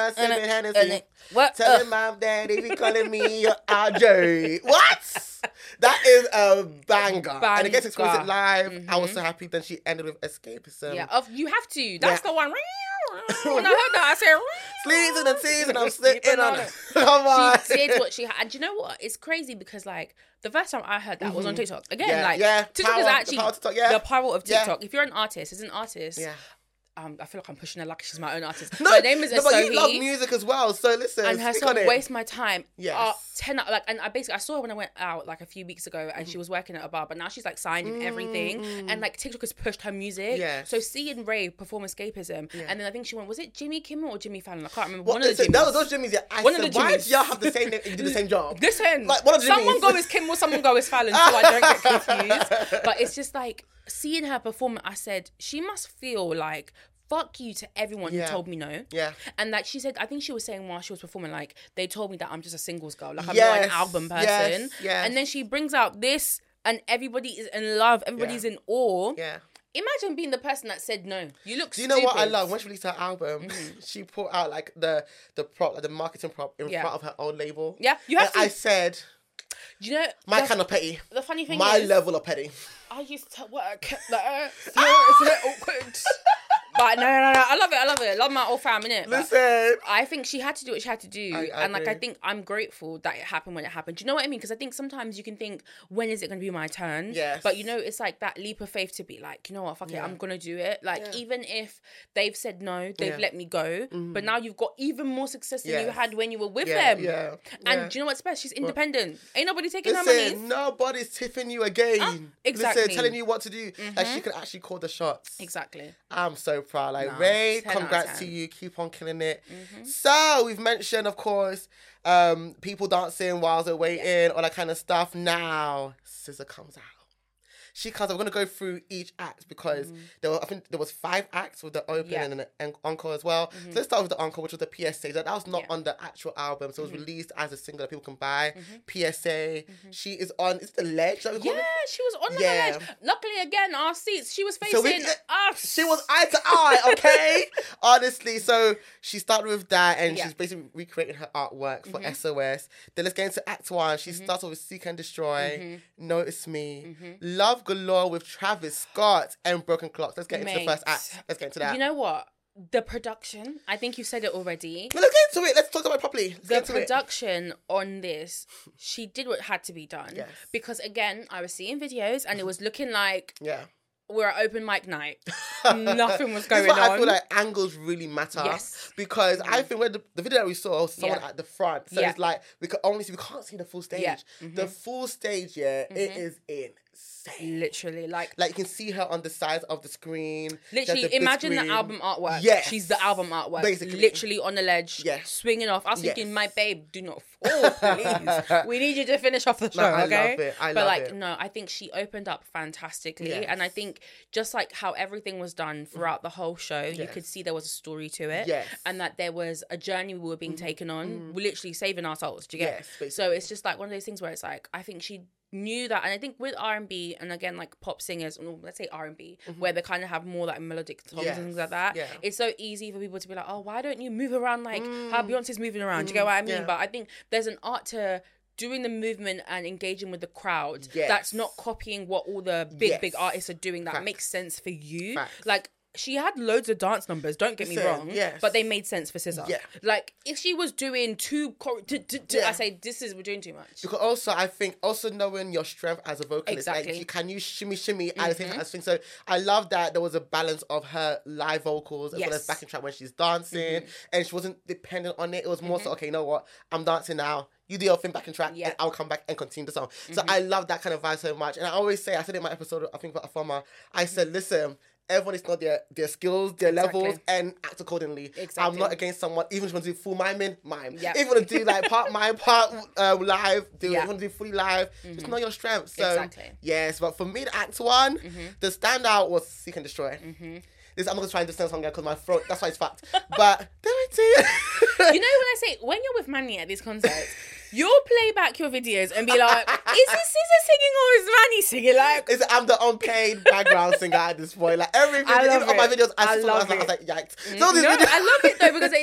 her, sipping uh, Hennessy. uh, what? Telling Uh. my daddy be calling me R J. What? That is a banger. And it gets exclusive Banger. live. Mm-hmm. I was so happy. Then she ended with escapism. Yeah, of, you have to. That's Yeah. the one. When I heard that, I said, Sleeves and the tees, and I'm sitting Sleeping on on it. it. Come on. She did what she had. And do you know what? It's crazy because, like, the first time I heard that was on TikTok. Again, Yeah, like, yeah. TikTok Power- is the actually power of TikTok, yeah. the power of Yeah. TikTok. If you're an artist, as an artist, Yeah. um, I feel like I'm pushing her like she's my own artist. No, her name is no, but you love Asohi. music as well, so listen, And her speak song on it. "Waste My Time." Yes. Uh, ten like, and I basically I saw her when I went out like a few weeks ago, and she was working at a bar, but now she's like signed and everything, and like TikTok has pushed her music. Yes. So seeing Ray perform "Escapism," Yeah. and then I think she went, was it Jimmy Kimmel or Jimmy Fallon? I can't remember. What, one of the listen, Jimmys. those, those Jimmys, yeah, I One of said, the why Jimmys. do y'all have the same name and you do the same job? Listen, Like, what are someone Jimmys? go as Kimmel, someone go as Fallon, so I don't get confused. But it's just like seeing her perform. I said she must feel like. Fuck you to everyone Yeah. who told me no. Yeah. And like she said, I think she was saying while she was performing, like, they told me that I'm just a singles girl. Like, I'm Yes, not an album person. yes, yes. And then she brings out this and everybody is in love. Everybody's Yeah. in awe. Yeah. Imagine being the person that said no. You look Do you know what I stupid. love? When she released her album, she put out like the the prop, like the marketing prop in Yeah. front of her own label. Yeah, you have and I to- said, Do you know my the, kind of petty. the funny thing My is, level of petty. I used to work there, so it's a bit awkward. But no, no, no, I love it. I love it. I love my old fam, innit? But Listen. I think she had to do what she had to do. I- I and like, I agree. think I'm grateful that it happened when it happened. Do you know what I mean? Because I think sometimes you can think, when is it going to be my turn? Yes. But you know, it's like that leap of faith to be like, you know what, fuck Yeah. it, I'm going to do it. Like, Yeah. even if they've said no, they've Yeah. Mm-hmm. let me go. But now you've got even more success than you Yes. had when you were with Yeah, them. yeah, And yeah. do you know what's best? She's independent. Ain't nobody taking her money. Listen, nobody's tipping you again. Ah, exactly. Listen, telling you what to do. Like, she can actually call the shots. Exactly. I'm so proud. Like, Nah, Ray, ten out of congrats ten. to you. Keep on killing it. So, we've mentioned, of course, um, people dancing while they're waiting, all that kind of stuff. Now, S Z A comes out. She comes out. We're going to go through each act because there were, I think there was five acts with the opening Yeah. and an encore as well. So, let's start with the encore, which was the P S A. That was not Yeah. on the actual album. So, it was released as a single that people can buy. P S A. She is on, is it the ledge? Is that what we Yeah, call it? she was on Yeah. the ledge. Luckily, again, our seats, she was So facing we- us. She was eye to eye, okay? Honestly, so she started with that and Yeah. she's basically recreating her artwork for S O S. Then let's get into Act One. She starts off with Seek and Destroy, Notice Me, Love Galore with Travis Scott, and Broken Clocks. Let's get into the Mate. first act. Let's get into that. You know what? The production, I think you said it already. Well, let's get into it. Let's talk about it properly. Let's The get into it. production on this, she did what had to be done. Yes. Because again, I was seeing videos and it was looking like Yeah. we're at open mic night. Nothing was This going is why on. I feel like angles really matter. Yes. Because I think when the, the video that we saw was someone Yeah. at the front. So Yeah. it's like we could only see, we can't see the full stage. Yeah. Mm-hmm. The full stage, yeah, it is insane. Literally, like, Like you can see her on the sides of the screen. There's literally, a big imagine the screen. album artwork. Yes. She's the album artwork. Basically. Literally on the ledge, Yes. swinging off. I was Yes. thinking, my babe, do not fall, please. We need you to finish off the show, No, I okay? love it. I but love like, it. no, I think she opened up fantastically. Yes. And I think just like how everything was done throughout the whole show, you Yes. could see there was a story to it. Yes. And that there was a journey we were being taken on. We're literally saving our souls, do you get? Yes, basically. So it's just like one of those things where it's like, I think she knew that, and I think with R and B and again like pop singers, or let's say R and B, where they kind of have more like melodic songs Yes, and things like that, yeah. it's so easy for people to be like, oh, why don't you move around like how Beyonce's moving around? Do you get what I mean? yeah. But I think there's an art to doing the movement and engaging with the crowd Yes. that's not copying what all the big Yes. big artists are doing, that Facts. makes sense for you. Facts. Like, she had loads of dance numbers, don't get me Listen, wrong, yes. but they made sense for S Z A. Yeah. Like, if she was doing two, chor- t- t- t- Yeah. I say, this is, we're doing too much. Because also, I think also knowing your strength as a vocalist, Exactly. like, you, can you shimmy shimmy at the same time as thing. So I love that there was a balance of her live vocals as well as Yes. backing track when she's dancing, and she wasn't dependent on it. It was more so, okay, you know what, I'm dancing now. You do your thing back in track, Yeah. and I'll come back and continue the song. So I love that kind of vibe so much. And I always say, I said in my episode, I think about Afama, I said, listen, everyone needs to know their, their skills, their Exactly. levels, and act accordingly. I'm Exactly. not against someone, even if you want to do full miming, mime. Yep. If you want to do like part mime, part uh, live, do it. Yeah. If you want to do fully live, just know your strengths. So, Exactly. yes, but for me, the act one, the standout was Seek and Destroy. This, I'm not going to try and just sing a song because my throat, that's why it's fucked. But, do it to you. You know, when I say, when you're with Manny at these concerts, you'll play back your videos and be like, is this S Z A singing or is Manny singing? Like, It's, I'm the unpaid background singer at this point. Like every video, I love even on my it. videos, I, I saw love I was like, I was it. like, yikes. So these no, videos- I love it though, because it's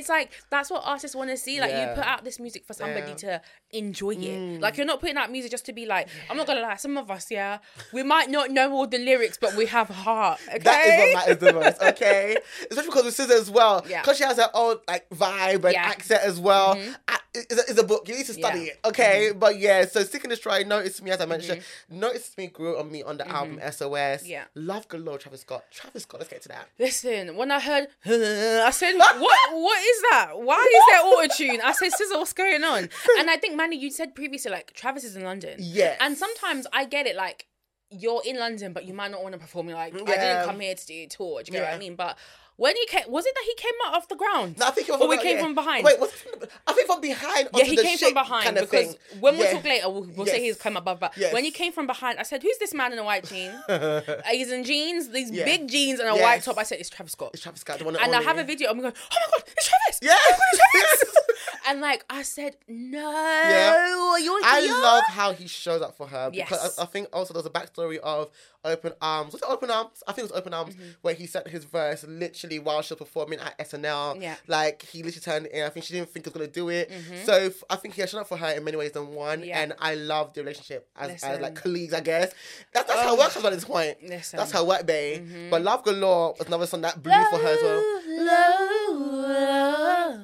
it's like that's what artists want to see. Like Yeah. you put out this music for somebody Yeah. to enjoy it. Like you're not putting out music just to be like, I'm not gonna lie, some of us, yeah, we might not know all the lyrics, but we have heart. Okay, That is what matters the most, okay? Especially because with S Z A as well. Yeah. Because she has her own like vibe and Yeah. accent as well. I, it's, a, it's a book. You need to study Yeah. it, okay? But yeah, so Sick and Destroy, Notice Me, as I mentioned. Notice Me grew on me on the album S O S. Yeah. Love Galore, Travis Scott. Travis Scott, let's get to that. Listen, when I heard, I said, "What? What is that? Why is there auto-tune?" I said, "S Z A, what's going on?" And I think, Manny, you said previously, like Travis is in London. Yes. And sometimes I get it, like you're in London, but you might not want to perform. You're like, I Yeah. didn't come here to do a tour. Do you get what Yeah. I mean? But when he came, was it that he came out off the ground? No, I think he was or we from- came yeah. from behind. Wait, was it from the, I think from behind. Yeah, onto he the came ship from behind kind of because thing. when we'll Yeah. talk later, we'll, we'll say Yes. he's come above. But Yes. when he came from behind, I said, "Who's this man in a white jean? He's in jeans, these Yeah. big jeans and a Yes. white top." I said, "It's Travis Scott." It's Travis Scott, the one And I only. have a video of me going, "Oh my god, it's Travis!" Yeah. Oh my God, it's Travis! And like I said, "No, Yeah. you're I here." love how he shows up for her because Yes. I, I think also there's a backstory of Open Arms. Was it Open Arms? I think it was Open Arms where he sent his verse literally while she was performing at S N L. Yeah. Like he literally turned it in. I think she didn't think he was gonna do it. So f- I think he has shown up for her in many ways than one. Yeah. And I love the relationship as, as Listen. like colleagues, I guess. That's that's how it works at this point. Listen. That's how work, babe. But Love Galore was another song that blew for her as well. Love,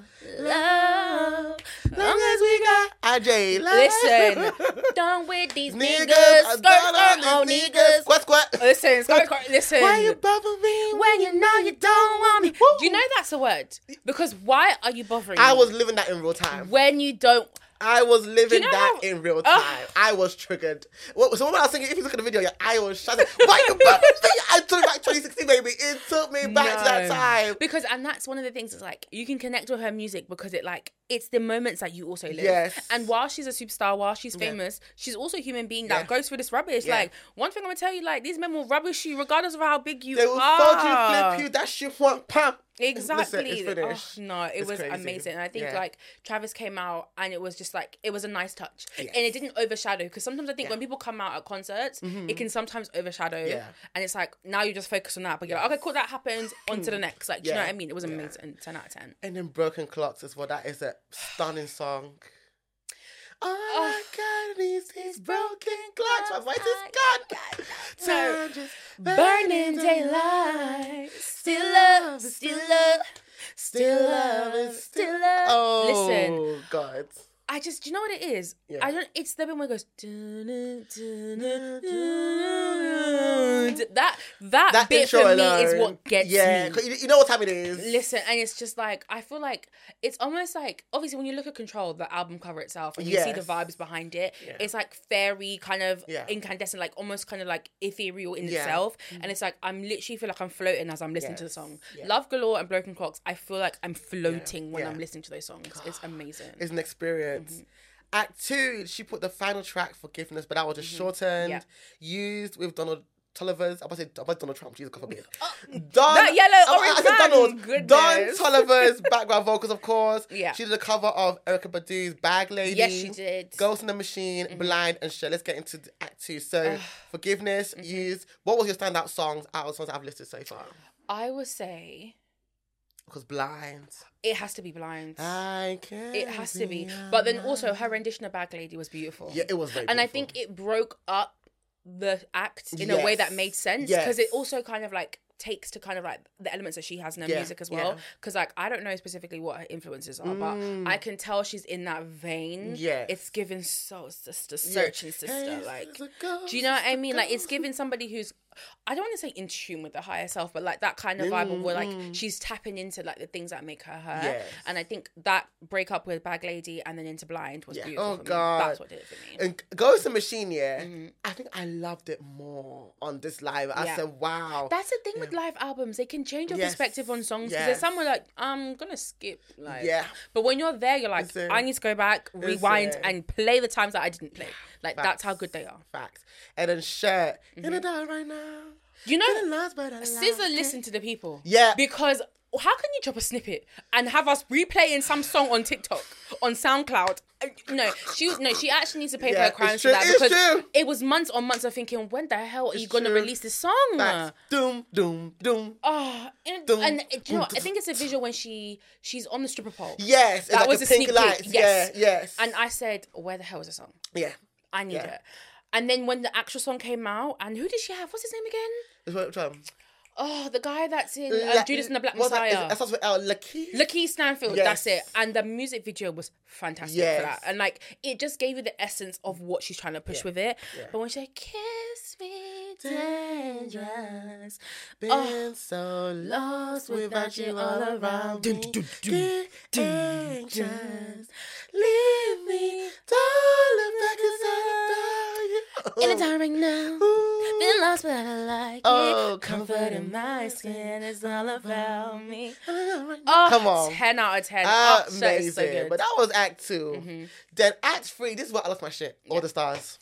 love, Long as we got I J. Listen, done with these niggas, Niggas, skirt, skirt, on niggas. Squat, squat. Listen, skirt, skirt, listen. Why you bothering me? When you know you don't want me. Do you know that's a word? Because why are you bothering I me? was living that in real time. When you don't. I was living know that how- in real Ugh. time. I was triggered. Well, so when I was thinking, if you look at the video, yeah, I was shouting, why you bothering me? I took me back twenty sixteen, baby. It took me back to that No. time. Because, and that's one of the things, is like, you can connect with her music because it, like, it's the moments that you also live. Yes. And while she's a superstar, while she's Yeah. famous, she's also a human being Yeah. that goes through this rubbish. Yeah. Like, one thing I'm going to tell you, like, these men will rubbish you regardless of how big you They will are. fold you, flip you, that shit won't pump. Exactly. Listen, it's finished. Oh, no, it It's was crazy. amazing. And I think Yeah. like Travis came out and it was just like it was a nice touch, Yes. and it didn't overshadow. Because sometimes I think Yeah. Mm-hmm. when people come out at concerts, it can sometimes overshadow. Yeah. And it's like now you just focus on that, but you're like, okay, cool, that happened. On to the next. Like, do you know Yeah. what I mean? It was Yeah. amazing. Ten out of ten. And then Broken Clocks as well. That is a stunning song. All I got is these broken clocks. My voice is gone. Time just Burning daylight, still love, still love, still love, still love. Oh, Listen, God. I just, do you know what it is? Yeah. I don't. It's the bit where it goes. "Dun-dun, dun-dun, dun-dun." That that, That bit intro for me alone. is what gets yeah, me. 'cause you you know what time it is. Listen, and it's just like I feel like it's almost like obviously when you look at Control, the album cover itself, and you see the Yes. vibes behind it, Yeah. it's like fairy kind of Yeah. incandescent, like almost kind of like ethereal in Yeah. itself. And it's like I'm literally feel like I'm floating as I'm listening to the Yes. song. Yeah. Love Galore and Broken Clocks. I feel like I'm floating when Yeah. I'm listening to those songs. It's amazing. It's an experience. Mm-hmm. Act two, she put the final track, Forgiveness, but that was just shortened, Yeah. used with Donald Tolliver's. I was say, I was Donald Trump. Jesus, God forbid. Don, Oh, that yellow I- I orange said man, Donald. goodness. Don Tolliver's background vocals, of course. Yeah. She did a cover of Erykah Badu's Bag Lady. Yes, she did. Ghost in the Machine, Blind, and Share. Let's get into the Act two. So, Forgiveness, Mm-hmm. used. What was your standout songs out of the songs I've listed so far? I would say Because Blind. it has to be Blind. I can It has to be. But then also her rendition of Bag Lady was beautiful. Yeah, it was very And I beautiful. think it broke up the act in a way that Yes. made sense. Yes. Because it also kind of like takes to kind of like the elements that she has in her Yeah, music as well. yeah. Because like I don't know specifically what her influences are, but I can tell she's in that vein. Mm. Yes. It's given soul sister, searching sister. Hey, Like, sister, go, do you know what I sister, mean? Like go. it's giving somebody who's I don't want to say in tune with the higher self, but like that kind of vibe of where like she's tapping into like the things that make her her. Yes. And I think that breakup with Bag Lady and then into Blind was Yeah. beautiful. Oh, for God. me. That's what did it for me. And Ghost in the Machine, yeah, Mm-hmm. I think I loved it more on this live. I Yeah. said, wow. That's the thing with live albums; they can change your Yes. perspective on songs. Because Yes. there's some where like I'm gonna skip, like, Yeah. But when you're there, you're like, Listen. I need to go back, rewind, Listen. and play the times that I didn't play. Like that's how Facts. good they are. Facts. And then Shirt. Mm-hmm. Gonna die right now. You know, Been lost, but I like SZA it. listened to the people. Yeah. Because how can you drop a snippet and have us replaying some song on TikTok, on SoundCloud? Uh, No, she was no. She actually needs to pay for Yeah, her crimes it's for true, that it's because true. it was months on months of thinking, when the hell are It's you gonna true. release this song? Facts. Doom, doom, doom. Oh, and, Dum, and uh, do you know what? dum, I think it's a visual when she she's on the stripper pole. Yes, That like was the a pink sneak peek, lights. yes. Yeah, yes. And I said, where the hell is the song? yeah. I need Yeah. it. And then when the actual song came out, and who did she have? What's his name again? It's what- which one? Oh, the guy that's in uh, La- Judas and the Black what's that? Messiah. Is- That starts with L. Lakeith? Lakeith Stanfield, Yes. that's it. And the music video was fantastic Yes. for that. And like, it just gave you the essence of what she's trying to push Yeah. with it. Yeah. But when she said, kiss me dangerous. Been Oh. so lost without you all around me. Dun, dun, dun, Get dun, anxious. Leave me, darling, back In the inside. dark right now. Ooh. Been lost, but I like Oh, it. Comfort in my skin is all about me. Oh, Oh, come on. ten out of ten. Oh, so Amazing. it's so good. But that was Act 2 Mhm. Then Act three, this is what I lost my shit. All Yeah. the stars.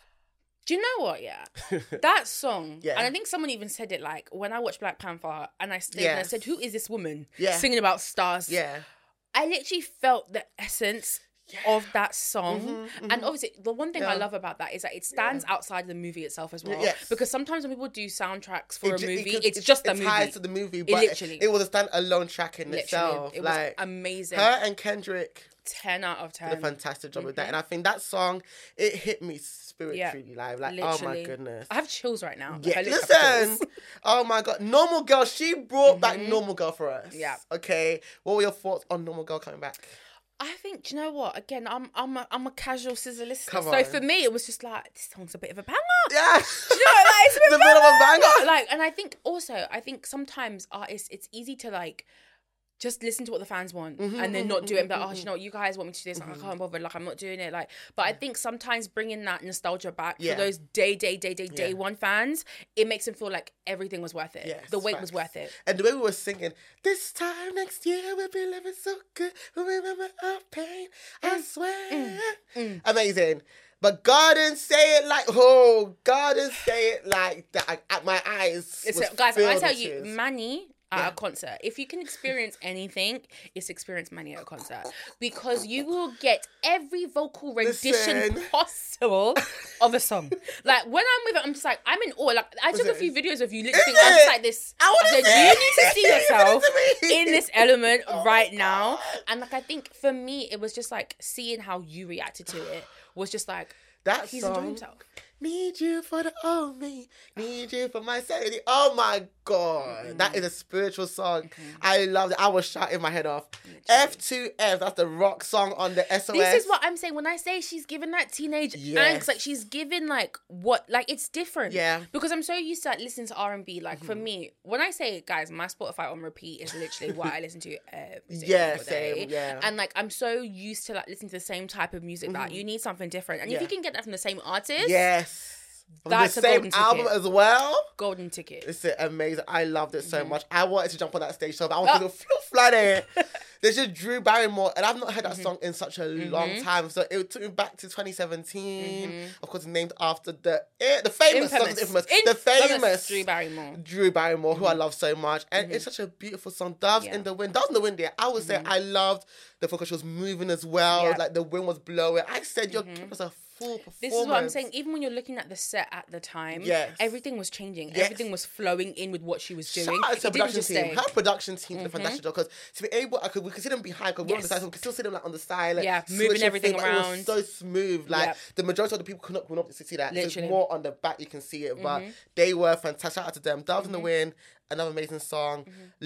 Do you know what? Yeah, that song. Yeah. And I think someone even said it like when I watched Black Panther, and I stayed and I Yes. said, "Who is this woman Yeah. singing about stars?" Yeah. I literally felt the essence of that song. Mhm, And mhm. obviously, the one thing I Yeah. love about that is that it stands outside the movie itself as well. Yes. Because sometimes when people do soundtracks for It a ju- it movie, could- it's it- just a it movie. ties to the movie, but it, literally- it was a stand-alone track in Literally, itself. it was like amazing. her and Kendrick ten out of ten. did a fantastic job with that, and I think that song it hit me spiritually. Yeah. Like, like oh my Literally. goodness. I have chills right now. Yeah, Like, I literally have listen. chills. Oh my god, Normal Girl. She brought back Normal Girl for us. Mm-hmm. Yeah. Okay. What were your thoughts on Normal Girl coming back? I think, do you know what? Again, I'm I'm a, I'm a casual SZA listener. Come so on. for me, it was just like, this song's a bit of a banger. Yeah. Do you know what? Like, it's a bit The bit of a banger. Like, and I think also, I think sometimes artists, it's easy to like just listen to what the fans want Mm-hmm, and then not do it. And be like, oh, do you know what? You guys want me to do this. Like, I can't bother. Like, I'm not doing it. Like, but I think sometimes bringing that nostalgia back Yeah. for those day, day, day, day, day Yeah. one fans, it makes them feel like everything was worth it. Yes, the wait was facts. worth it. And the way we were singing, this time next year we'll be living so good. We'll remember our pain, I swear. mm. Amazing. But God didn't say it like, oh, God didn't say it like that. I, at my eyes. It's was a, guys, I filled tell with you, tears. Manny at Yeah. a concert, if you can experience anything, it's experience Manny at a concert. Because you will get every vocal rendition Listen. possible of a song. Like, when I'm with it, I'm just like, I'm in awe. Like, I took a Listen. few videos of you lip Is sync. I'm just it? like this. I wanna said, see you it. need to see Send it yourself to me. in this element Oh right my now. God. And, like, I think for me, it was just like seeing how you reacted to it was just like, That he's song, enjoying himself. Need you for the old me. Need you for my sanity. Oh my God. Mm-hmm. That is a spiritual song. I loved it. I was shouting my head off. F two F, that's the rock song on the S O S. This is what I'm saying when I say she's given that teenage Yes. angst. Like, she's given like what, like, it's different. Yeah. Because I'm so used to like, listening to R and B. Like for me, when I say, guys, my Spotify on repeat is literally what I listen to every single Yeah, day. same, yeah. And like I'm so used to like listening to the same type of music that you need something different. And if Yeah. you can get that from the same artist, Yes. From That's the a same golden ticket. album as well. golden ticket. It's amazing. I loved it Mm-hmm. so much. I wanted to jump on that stage so bad. I wanted Oh. to go flip fly there. There's just Drew Barrymore, and I've not heard that Mm-hmm. song in such a long time. So it took me back to twenty seventeen. Of course, named after the eh, the famous song, Infamous. infamous, Infamous the famous Drew Barrymore. Drew Barrymore, who I love so much, and it's such a beautiful song. Doves Yeah. in the Wind, Doves in the Wind. Yeah, I would say I loved the focus. She was moving as well. Yeah. Like the wind was blowing. I said, "Your mm was a full performance." This is what I'm saying. Even when you're looking at the set at the time, Yes. everything was changing. Yes. Everything was flowing in with what she was doing. Shout out to It the didn't production just team. stay. Her production team did a fantastic job because to be able, I could we could see them behind because we're on the Yes. side, so we could still see them like on the side, like, Yeah, moving switching everything things, like, It around. was so smooth. Like Yep. the majority of the people could not, could not see that. So Literally. it's more on the back you can see it, but Mm-hmm. they were fantastic. Shout out to them. Doves in the Wind. Another amazing song.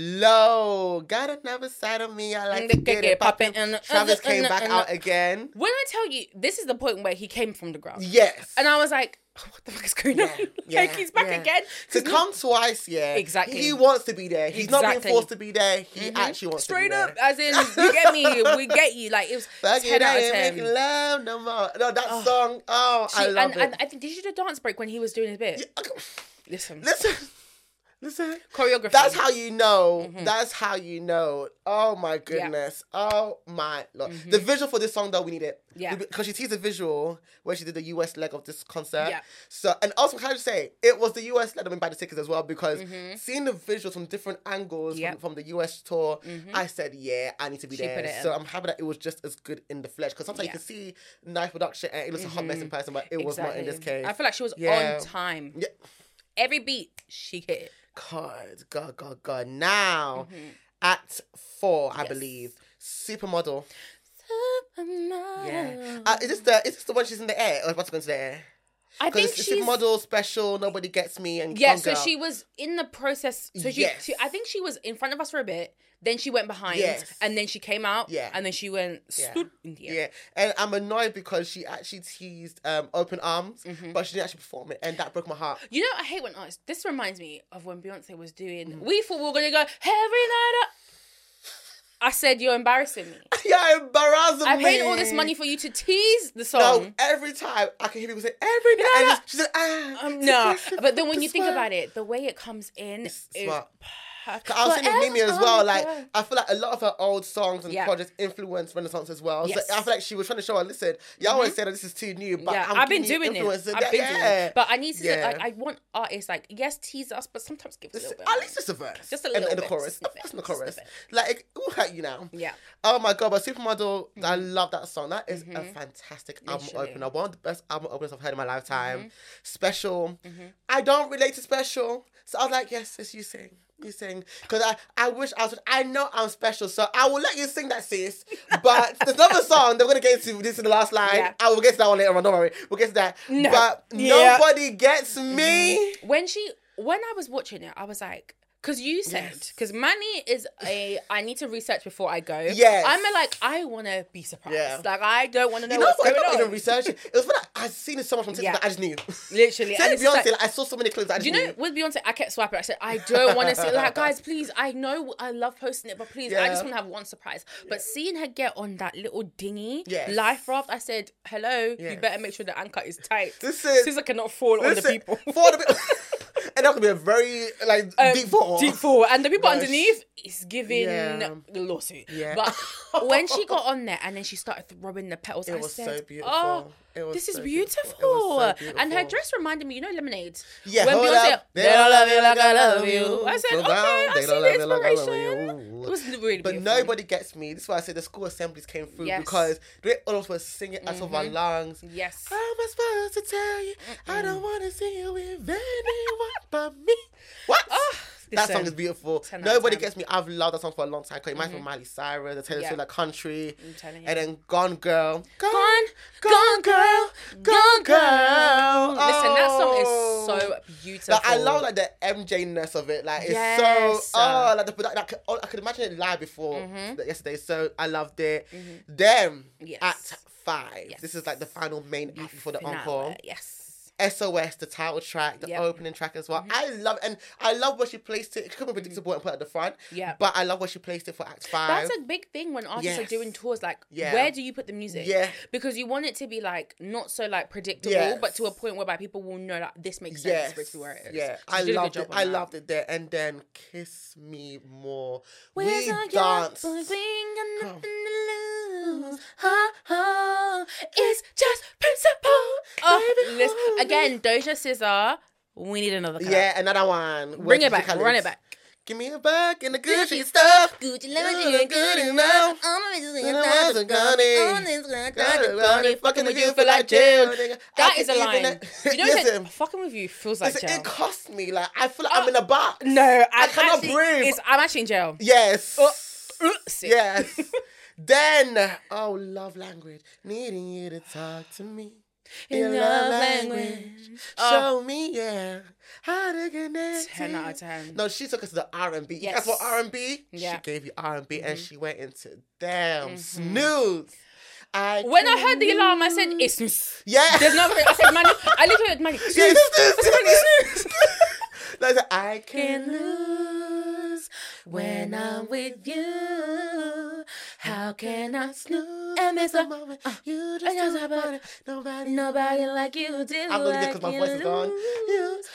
Low. Got another side of me. I like to get it popping. and- Travis and- came and- back and- out again. When I tell you, this is the point where he came from the ground. Yes. And I was like, oh, what the fuck is going on? Yeah, like, yeah, he's back yeah. again. To come twice, yeah. Exactly. He wants to be there. He's not being Exactly. forced to be there. He Mhm. actually wants Straight to be up, there. as in, you get me, we get you. Like, it was Fuck ten it, out I of ain't ten. making love no more. No, that song, oh, I She- love and, it. and I think, did you do a dance break when he was doing his bit? Yeah, okay. Listen. Listen, Listen. Choreography. That's how you know. Mm-hmm. That's how you know. Oh my goodness. Yeah. Oh my Lord. Mm-hmm. The visual for this song though, we need it. Yeah. Because she teased the visual where she did the U S leg of this concert. Yeah. So, and also, can I just say, it was the U S leg that went by the tickets as well, because mm-hmm. seeing the visuals from different angles yep. from, from the U S tour, mm-hmm. I said, yeah, I need to be she there. So I'm happy that it was just as good in the flesh. Because sometimes yeah. you can see nice production and it looks mm-hmm. a hot mess in person, but it exactly. was not in this case. I feel like she was yeah. on time. Yeah. Every beat, she hit it. God, God, God, God. Now, mm-hmm. at four, I yes. believe, Supermodel. Supermodel. Yeah. Uh, is this the is this the one she's in the air or about to go into the air? I think it's she's Supermodel special. Nobody gets me. And yeah, Gone so Girl. she was in the process. So she, yes. she, I think she was in front of us for a bit. Then she went behind, yes. and then she came out, yeah. and then she went yeah. stood in the air. Yeah, and I'm annoyed because she actually teased um, Open Arms, mm-hmm. but she didn't actually perform it, and that broke my heart. You know, I hate when artists. This reminds me of when Beyonce was doing. Mm. We thought we were gonna go every night up. I said, you're embarrassing me. You're embarrassing I me. I paid all this money for you to tease the song. No, every time I can hear people say, every night. No, no. She said, ah. Um, no, but then when you think about it, the way it comes in it's is smart. I was saying with Mimi as well, like, I feel like a lot of her old songs and yeah. projects influenced Renaissance as well. Yes. So I feel like she was trying to show her, listen, y'all mm-hmm. always say that this is too new, but yeah. I'm I've been doing it. I've yeah, been yeah. doing it. But I need to, yeah. like, I want artists, like, yes, tease us, but sometimes give us a little bit. At least just a verse. Just a little and, bit. And the chorus. Just That's the chorus. Like, it will hurt you now. Yeah. Oh my God, but Supermodel, mm-hmm. I love that song. That is mm-hmm. a fantastic Literally. album opener. One of the best album openers I've heard in my lifetime. Mm-hmm. Special. Mm-hmm. I don't relate to Special. So I was like, yes, it's you sing. You sing. Because I, I wish I was, I know I'm special, so I will let you sing that, sis. But there's another song that we're going to get into this in the last line. Yeah. I will get to that one later on, don't worry. We'll get to that. No. But yeah. nobody gets me. When she, when I was watching it, I was like, because you said, because yes. Manny is a, I need to research before I go. Yes. I'm a, like, I want to be surprised. Yeah. Like, I don't want to know, you know what's what? going I don't on. even research it. It was when I, I'd seen it so much on TikTok Yeah. that I just knew. Literally. Same And Beyonce, like, like, I saw so many clips that I just do you know, knew. with Beyonce, I kept swiping. I said, I don't want to see, like, guys, please, I know I love posting it, but please, Yeah. I just want to have one surprise. But yeah. seeing her get on that little dinghy, Yes. life raft, I said, hello, Yes. you better make sure the anchor is tight. Listen. Since I cannot fall on the Listen, people. For the people. And that could be a very, like, Um, deep fall. Deep fall. And the people Gosh. underneath, it's giving Yeah. the lawsuit. Yeah. But when she got on there and then she started throwing the petals, It I was said, so beautiful. oh, It was this is so beautiful. beautiful. It was so beautiful. And her dress reminded me, you know, Lemonade. Yeah, when hold Beyonce, up. they don't love you like I love you. I said, Slow okay, down. I They see don't the love you like I love inspiration. you. It was really But beautiful. nobody gets me. This is why I say the school assemblies came through Yes. because they all of us were singing out of our lungs. Yes. How am I supposed to tell you? I don't want to see you with anyone but me. What? Oh, that listen, song is beautiful. ten out of Nobody ten. gets me. I've loved that song for a long time. Cause it reminds me Mm-hmm. of Miley Cyrus, the Taylor Yeah. Swift, like country, I'm telling you. and then Gone Girl, Gone, Gone Girl, Gone Girl. Listen, that song is Oh. so beautiful. Like, I love like the M J-ness of it. Like it's Yes. so oh like the product. Like, oh, I could imagine it live before Mhm. th- yesterday. So I loved it. Mhm. Then Yes. at five, Yes. this is like the final main act before the Finale, encore. Yes. S O S, the title track, the Yep. opening track as well. Mm-hmm. I love and I love where she placed it. It could be predictable and put it at the front. Yeah. But I love where she placed it for Act Five. That's a big thing when artists are Yes. doing tours. Like, Yeah. where do you put the music? Yeah. Because you want it to be like not so like predictable, Yes. but to a point whereby people will know that this makes sense Yes. for it to be where it is. Yeah. So I she did a good loved job it. on I that. loved it there. And then Kiss Me More. Where's we our danced. gap? We ain't got nothing to lose. Oh, oh, it's just principle. Oh, Baby, listen, hold me. again, Doja Scissor. We need another. collab. Yeah, another one. Bring Where's it back. the Run it back. Give me a back in the Gucci stuff. Gucci Good, love good enough. And I wasn't gonna fucking with you feel like jail. nigga. That I is a can line. even- You know, Listen, that fucking with you feels like listen, jail. it cost me. Like I feel like I'm in a box. No, I I'm cannot actually, breathe. It's, I'm actually in jail. Yes. Uh, uh, sick. Yes. Then, oh, love language. Needing you to talk to me. In your love language. Oh. Show me, yeah, how to connect. ten out of ten. No, she took us to the R and B. Yes. That's what R and B. Yeah. She gave you R and B, and she went into damn Mhm. snooze. I When I can heard the alarm, I said, lose. it's... Yeah. There's no... I said, Manny... I literally said, Manny... Yes, snooze. snooze, snooze. Like, I can Can lose when I'm with you. How How can I snooze and miss a moment? uh, You I just just don't about want it. Nobody, nobody like you do. I'm gonna get like because my you voice is gone. lose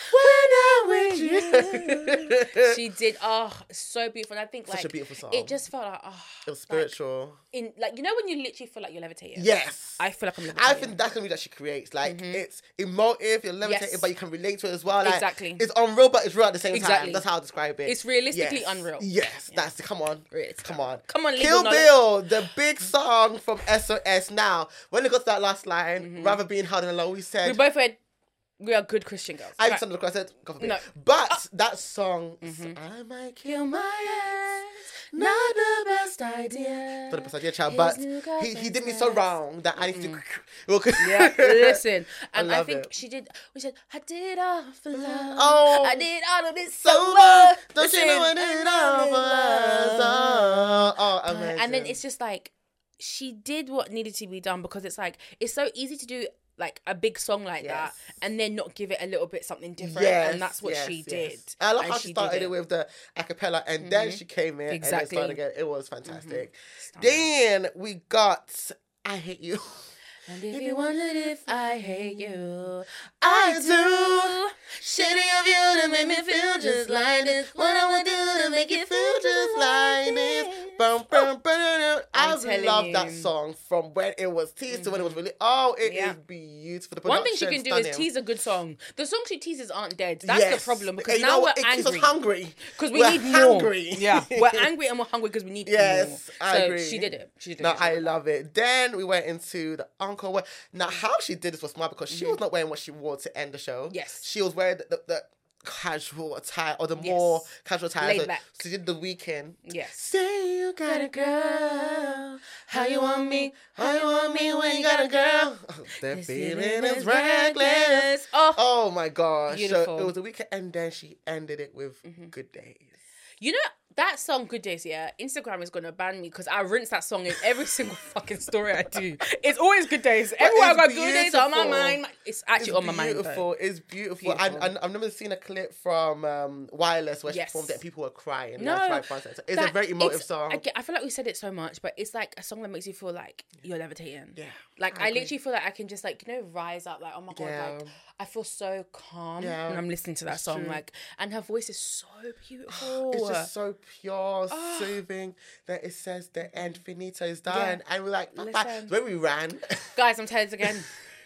You, when I'm with you. She did. Oh, so beautiful. And I think Such like a beautiful song. it just felt like oh, It was spiritual. in like you know when you literally feel like you're levitating. Yes. I feel like I'm levitating. I think that's the music that she creates. Like it's emotive, you're levitated, Yes. but you can relate to it as well. Like, Exactly. It's unreal, but it's real at the same Exactly. time. That's how I describe it. It's realistically Yes. unreal. Yes, that's the, come on. Realistic. Come on. Come on, Kill legal knowledge. Bill, the big song from S O S. Now, when it got to that last line, rather being held in a low, we said We both went. We are good Christian girls. I Right. said the I said, God forbid. No. But that song, I might kill my ass. Not the best idea. Not the best idea, child. His But new he, he did me girlfriend's so ass. wrong that I need to. Well, Yeah, listen. And I, love think it. she did. We said, I did all for love. Oh. I did all of this so So well. much. Don't you know I did it all for us? Oh, oh, amazing. And then it's just like she did what needed to be done because it's like it's so easy to do like a big song like Yes. that and then not give it a little bit something different. Yes, and that's what yes, she yes. did. I love And how she did started it. with the a cappella and then she came in Exactly. and then started again. It was fantastic. Stunning. Then we got I Hate You. And if you wondered if I hate you, I do. Shitty of you to make me feel just like this. What I would do to make you feel just like this. Bum, bum, bum, bum. I I'm telling love you. that song from when it was teased to when it was really. Oh, it Yeah. is beautiful. The One thing she production, can do is stunning. tease a good song. The songs she teases aren't dead. That's Yes. the problem because And you now know we're what? It keeps us angry. hungry. Because we We're need hungry. more. Yeah, we're angry and we're hungry because we need Yes, more. I so agree. she did it. She did No, it. I love it. Then we went into the encore wear. Now, how she did this was smart because she was not wearing what she wore to end the show. Mm-hmm. Yes. She was wearing the, the, the casual attire or the more casual attire. Laid So back. she did the weekend. Yes. Say you got a girl. How you want me? How you want me when you got a girl? Oh, the This feeling feeling is is reckless. reckless. Oh. Oh my gosh. Beautiful. So it was the weekend and then she ended it with Good Days. You know, that song, Good Days, yeah, Instagram is going to ban me because I rinse that song in every single fucking story I do. It's always Good Days. Everywhere I it's got Good Days on my beautiful. mind. It's actually It's on my mind, beautiful. though. It's beautiful. Beautiful. And, and I've never seen a clip from um, Wireless where Yes. she performed it and people were crying. No, That's right, front and center. It's a That- very emotive it's- song. I, get- I feel like we said it so much, but it's like a song that makes you feel like you're levitating. Yeah, Like I I, agree. literally feel like I can just like you know rise up like oh my god Yeah. like I feel so calm Yeah, when I'm listening to that it's song true. like and her voice is so beautiful. It's just so pure, soothing that it says the end finito is done. And we're like, bye bye. Listen. When we ran. Guys, I'm telling you again.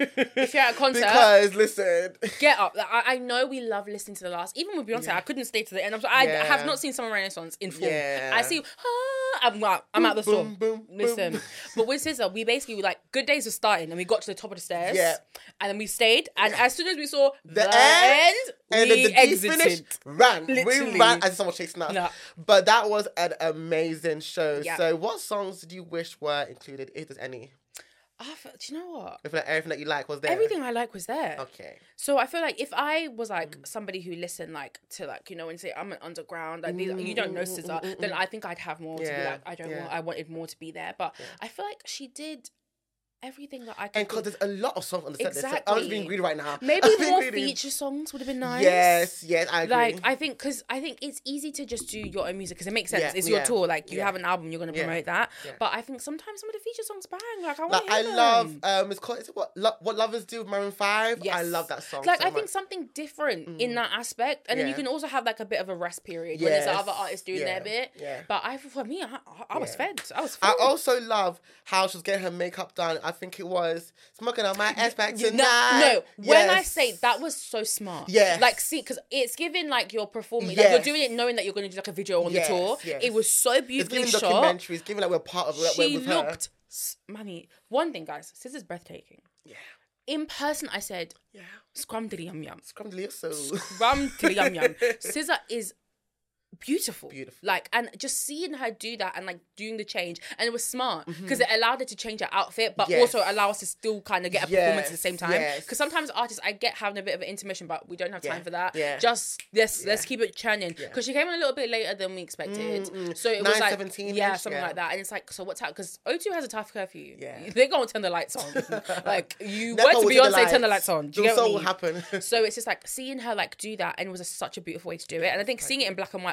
If you're at a concert, Because, listen. get up. Like, I, I know we love listening to the last. Even with Beyonce, I couldn't stay to the end. I'm sorry, I Yeah. have not seen Summer Renaissance in full. Yeah. I see. Ah, I'm out. I'm out the store. Boom, boom, boom. Listen, but with S Z A, we basically were like Good Days was starting, and we got to the top of the stairs. Yeah. And then we stayed, and as soon as we saw the, The end, end, and we then the exited. finished, ran. Literally. We ran as someone chasing us. No. But that was an amazing show. Yeah. So, what songs did you wish were included, if there's any? I feel- do you know what? If like, everything that you like was there. Everything I like was there. Okay. So I feel like if I was like somebody who listened like to like you know and say I'm an underground like these, you don't know S Z A, then I think I'd have more to be Yeah, like I don't yeah. want I wanted more to be there, but I feel like she did everything that I could. And because think- there's a lot of songs on the set list. So I'm Exactly. just being greedy right now. maybe I'm being more greedy. feature songs would have been nice. Yes, yes, I agree. Like I think because I think it's easy to just do your own music because it makes sense. Yeah, It's your yeah, tour. Like you yeah. have an album, you're gonna Yeah, promote that. yeah. But I think sometimes some of the feature songs bang. Like I want Like to I hear love them. um it's called is it what Lo- what lovers do with Maroon five? I Yes. love that song. Like so I think much. something different in that aspect, and then you Yeah. can also have like a bit of a rest period when there's Yes. other artists doing Yeah. their bit. Yeah. But I, for me, I, I was Yeah. fed. I was. I Full. also love how she was getting her makeup done. I think it was smoking on my ass back You- tonight. no, no. When I Yes. say that was so smart. Yes. Like, see, because it's giving like you're performing, like Yes. you're doing it knowing that you're going to do like a video on Yes, the tour. yes. It was so It's beautifully giving shot. documentaries, giving like we're part of it. She with her. looked, s- money. One thing, guys, S Z A's breathtaking. Yeah. In person, I said, Yeah. scrum dilly yum yum. Scrum so Scrum dilly yum yum. S Z A is beautiful. Beautiful. Like, and just seeing her do that and like doing the change, and it was smart because it allowed her to change her outfit, but Yes. also allow us to still kind of get a performance at the Yes, same time. yes. Because sometimes artists, I get having a bit of an intermission, but we don't have time Yeah, for that. yeah. Just let's let's Yeah. keep it churning. Because she came in a little bit later than we expected, Mm, mm. so it was like nine seventeen-ish, yeah, something yeah. like that. And it's like, so what's out? Because O two has a tough curfew. Yeah. They're gonna turn the lights on. Like you Nepo went to will turn the Beyonce, turn the lights. lights on. Do you The get what I soul will mean? happen. So it's just like seeing her like do that, and it was a, such a beautiful way to do it. And I think seeing it in black and white was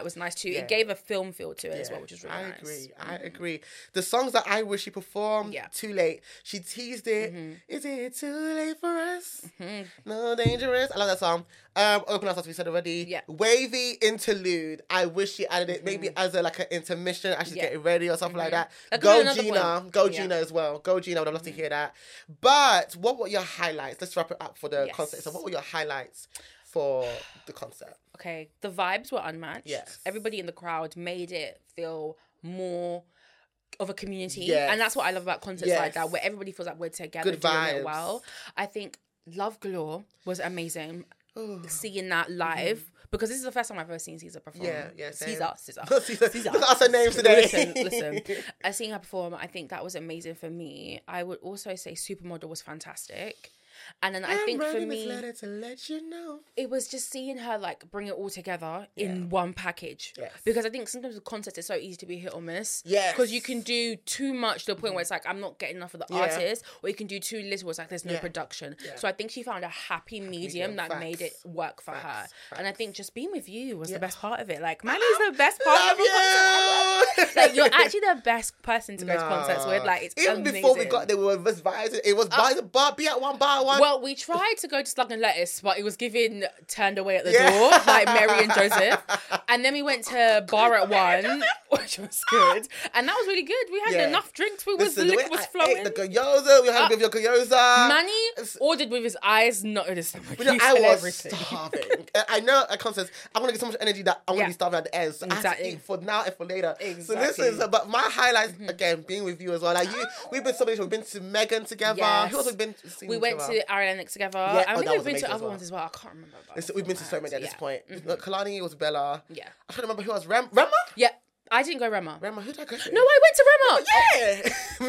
was nice too. Yeah. It gave a film feel to it Yeah, as well, which was really I nice. agree. I agree. The songs that I wish she performed, Yeah. Too Late. She teased it. Mm-hmm. Is it too late for us? No dangerous. I love that song. Um, Open House, as we said already. Yeah. Wavy interlude. I wish she added it maybe as a like an intermission as she's Yeah. getting ready or something like that. That could be Go another Gina. one. Go Yeah. Gina as well. Go Gina. I would love to hear that. But what were your highlights? Let's wrap it up for the Yes. concert. So what were your highlights for the concert? Okay, the vibes were unmatched. Yes. Everybody in the crowd made it feel more of a community. Yes. And that's what I love about concerts Yes. like that, where everybody feels like we're together Good doing vibes. it well. I think Love Galore was amazing. Ooh. Seeing that live, because this is the first time I've ever seen Caesar perform. Yeah, yeah, same. Caesar, Caesar. Caesar. Caesar. Look at us, her names today. Listen, listen. I seeing her perform, I think that was amazing for me. I would also say Supermodel was fantastic. And then I I'm think for writing this me, letter to let you know. it was just seeing her like bring it all together in one package. Yes. Because I think sometimes with concerts it's so easy to be hit or miss. Yes. Because you can do too much to the point where it's like I'm not getting enough of the Yeah. artist, or you can do too little. It's like there's no Yeah. production. Yeah. So I think she found a happy medium, medium. that Facts. made it work for Facts. her. And I think just being with you was Yeah. the best part of it. Like Manny's the best part Love of a concert you. ever. Like you're actually the best person to go to concerts with. Like it's even amazing. before we got there, we were just vibing. It was vibes, bar, be at one bar one. Well, we tried to go to Slug and Lettuce, but it was given turned away at the Yeah. door, like Mary and Joseph. And then we went to Bar at One, which was good. And that was really good. We had Yeah. enough drinks. We was, Listen, the the way liquor was I flowing. ate the gyoza, we had Uh, a bit of your gyoza. Manny ordered with his eyes, not with his stomach. But you know, He I felt was everything. starving. And I know at concerts, I'm gonna get so much energy that I'm gonna Yeah. be starving at the end. So I have to Exactly. eat for now and for later. Exactly. So listen, so, but my highlights again being with you as well. Like you, we've been so many. We've been to Megan together. Yes. Who else have been? To see We went together? to Ariel Lennox together. Yeah, I oh, think that we've was been amazing to as other well. ones as well. I can't remember. But Listen, we've been to so many at this Yeah. point. Mhm. Look, Kalani was Bella. Yeah. I'm trying to remember who else. Rem, Rema? Yeah. I didn't go Rema. Rema, who did I go to? No, I went to Rema. Yeah!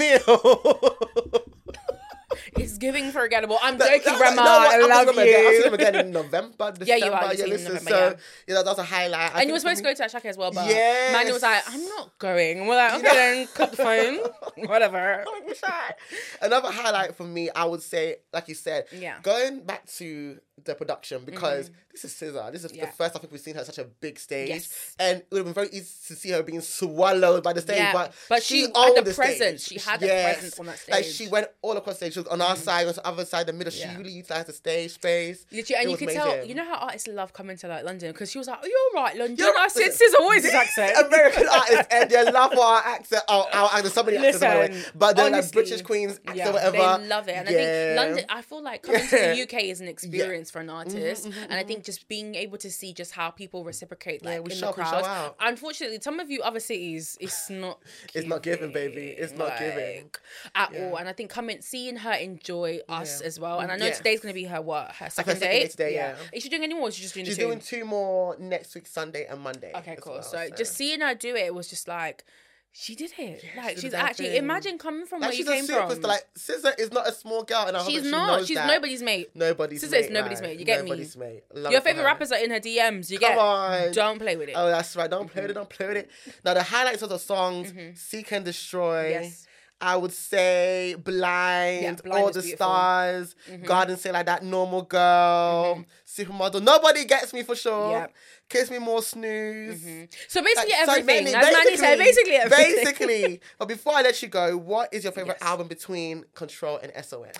Meal. It's giving forgettable. I'm That- joking, that- Rema. no, what, I I'm love gonna go again. I'll see you. them again in November, December. Yeah, you are. You've seen them in listen, November, so, yeah. yeah, that, that was a highlight. I And think you were for supposed to me- go to Ashake as well, but Yes. Manny was like, I'm not going. And we're like, okay, know- then cut the phone. Whatever. Don't make me shy. Another highlight for me, I would say, like you said, Yeah. going back to the production, because this is S Z A. This is Yeah. the first time we've seen her on such a big stage. Yes. And it would have been very easy to see her being swallowed by the stage. Yeah, But, but she, she had owned the the presence. stage. She had the Yes. presence on that Like, stage. she went all across the stage. She was on our side, on the other side, the middle. Yeah. She really utilized the stage space. Literally, and It you was could tell, amazing. you know how artists love coming to like London, because she was like, "Oh, you're right, London." You're I right. said, Listen, "Scissor, what is his accent?" American artists, and they love our accent. Oh, our accent. So many accents, by the way. Listen, But they're like honestly, British Queens accent, Yeah, whatever. they love it, and I Yeah. think London. I feel like coming to Yeah. the U K is an experience for an artist, and I think just being able to see just how people reciprocate, like Yeah, we in show the up, we show crowd. out. Unfortunately, some of you other cities, it's not. It's not giving, baby. It's not giving. like, at Yeah. all. And I think coming, seeing her enjoy us Yeah. as well. And I know Yes. today's going to be her what her second second day day. today, yeah. Is she doing any more? Or is she just doing She's the two? doing two more next week, Sunday and Monday. Okay, as cool. well, so, just seeing her do it was just like, she did it. like she she's did that actually thing. imagine coming from Like, where you she's a came superstar. from. Like, S Z A is not a small girl, and I hope she's that she not. knows She's that. nobody's mate. Nobody's S Z A mate. is nobody's right. mate. You get me? Nobody's mate. Love Your it for favorite her. rappers are in her D Ms. You Come get. on. Don't play with it. Oh, that's right. Don't play with it. Don't play with it. Now, the highlights of the songs, Seek and Destroy. Yes. I would say Blind, Yeah, Blind All is the beautiful. Stars, Garden Say Like That, Normal Girl, Supermodel. Nobody Gets Me for sure. Yeah. Kiss Me More, Snooze. So basically Like, so everything. many- As Manny said, basically everything. Basically. But before I let you go, what is your favorite Yes. album between Control and S O S?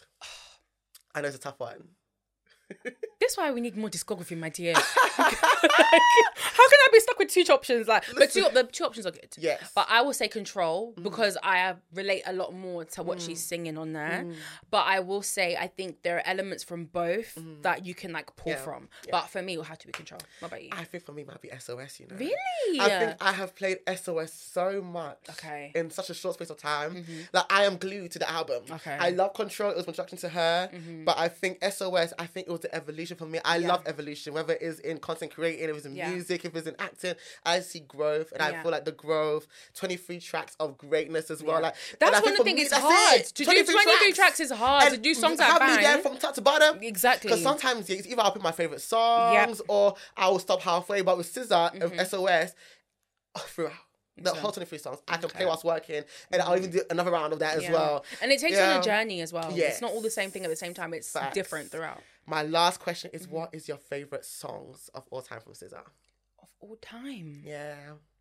I know it's a tough one. That's why we need more discography, my dear. Like, how can I be stuck with two options? Like, but two the two options are good. Yes. But I will say Control because I relate a lot more to what she's singing on there. But I will say I think there are elements from both that you can like pull Yeah. from. Yeah. But for me, it will have to be Control. What about you? I think for me it might be S O S, you know. Really? I think I have played S O S so much Okay. in such a short space of time. Like, I am glued to the album. Okay. I love Control. It was my introduction to her. But I think S O S, I think it was the evolution for me. I Yeah. love evolution, whether it is in content creating, if it's in Yeah. music, if it's in acting. I see growth, and I Yeah. feel like the growth, twenty-three tracks of greatness as well. Yeah. Like That's and I one think of the for things, me, it's that's hard. it. To do twenty-three tracks is hard. To do songs that have me bang. there from top to bottom. Exactly. Because sometimes it's either I'll pick my favorite songs or I will stop halfway. But with S Z A of S O S, throughout the So- whole twenty-three songs, I can Okay. play whilst working, and I'll even do another round of that as Yeah. well. And it takes you on Yeah. a journey as well. Yes. It's not all the same thing at the same time. It's Facts. different throughout. My last question is: what is your favorite songs of all time from S Z A? Of all time. Yeah.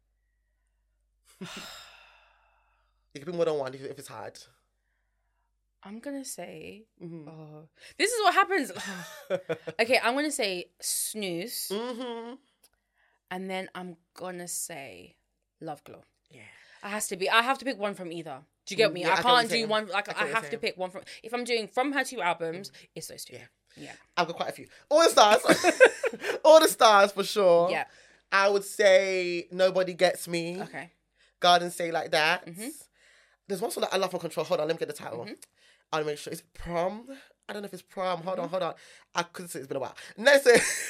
It could be more than one if, if it's hard. I'm gonna say, Mm-hmm. oh, this is what happens. Okay, I'm gonna say Snooze, Mm-hmm. and then I'm gonna say Love Glow. Yeah. It has to be. I have to pick one from either. Do you get me? Yeah, I I get what can't you're do saying. one. Like I get I, what you're have to saying. pick one from. If I'm doing from her two albums, it's those two. Yeah. Yeah. I've got quite a few. All the stars. All the stars for sure. Yeah. I would say Nobody Gets Me. Okay. Garden Stay Like That. Mhm. There's one song that I love from Control. Hold on, let me get the title. Mhm. I'll make sure. Is it Prom? I don't know if it's Prom. Hold Mm-hmm. on, hold on. I couldn't say it's been a while. Next,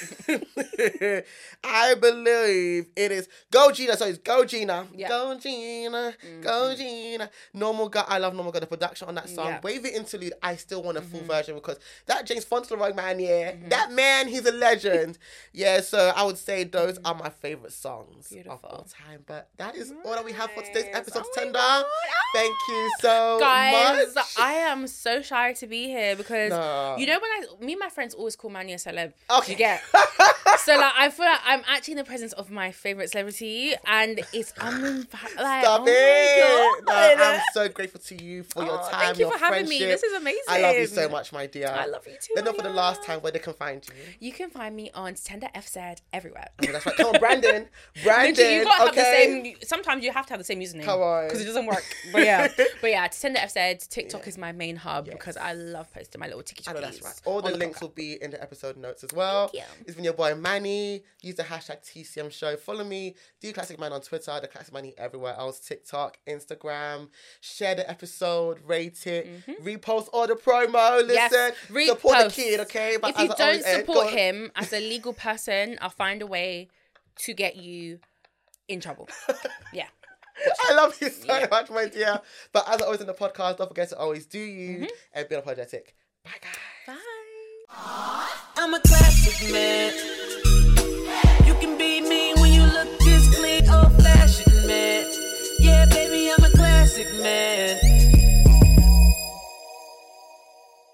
I believe it is Go Gina. So it's Go Gina. Yeah. Go Gina. Go Gina. Normal Girl. I love Normal Girl. The production on that song. Yeah. Wave It Interlude. I still want a full Mm-hmm. version because that James Fauntleroy man, yeah, that man, he's a legend. Yeah, so I would say those are my favorite songs Beautiful. of all time. But that is all that we have for today's Nice. episode, Oh my Tender. God. Thank you so Guys, much. I am so shy to be here because No. you know when I, me and my friends always call Manny a celeb. Okay. You get. So like I feel like I'm actually in the presence of my favorite celebrity, and it's I'm in, like Stop oh it. my No, God. I'm so grateful to you for your Oh, time, thank you your for having me. friendship. This is amazing. I love you so much, my dear. I love you too. Let me know for the Aya. last time where they can find you. You can find me on Tender F Z everywhere. Oh, that's right. Come on, Brandon. Brandon. Literally, you gotta okay. have the same. Sometimes you have to have the same username. Come on. because it doesn't work. But yeah, but yeah, Tender F Z. TikTok Yeah. is my main hub Yes. because I love posting my little tiki I know that's chickies right. All the on the links conca. will be in the episode notes as well. Thank you. It's been your boy Manny. Use the hashtag T C M show. Follow me, The Classic Man on Twitter, The Classic Manny everywhere else, TikTok, Instagram. Share the episode, rate it, repost all the promo. Listen, Mm-hmm. Yes, support the repost. kid, okay? But If you as I don't always end, support go on. him as a legal person, I'll find a way to get you in trouble. Yeah. I love you so Yeah. much, my dear. But as always in the podcast, don't forget to always do you Mm-hmm. and be unapologetic. Bye, guys. Bye. I'm a classic man. You can be me when you look this clean, old fashioned man. Yeah, baby, I'm a classic man.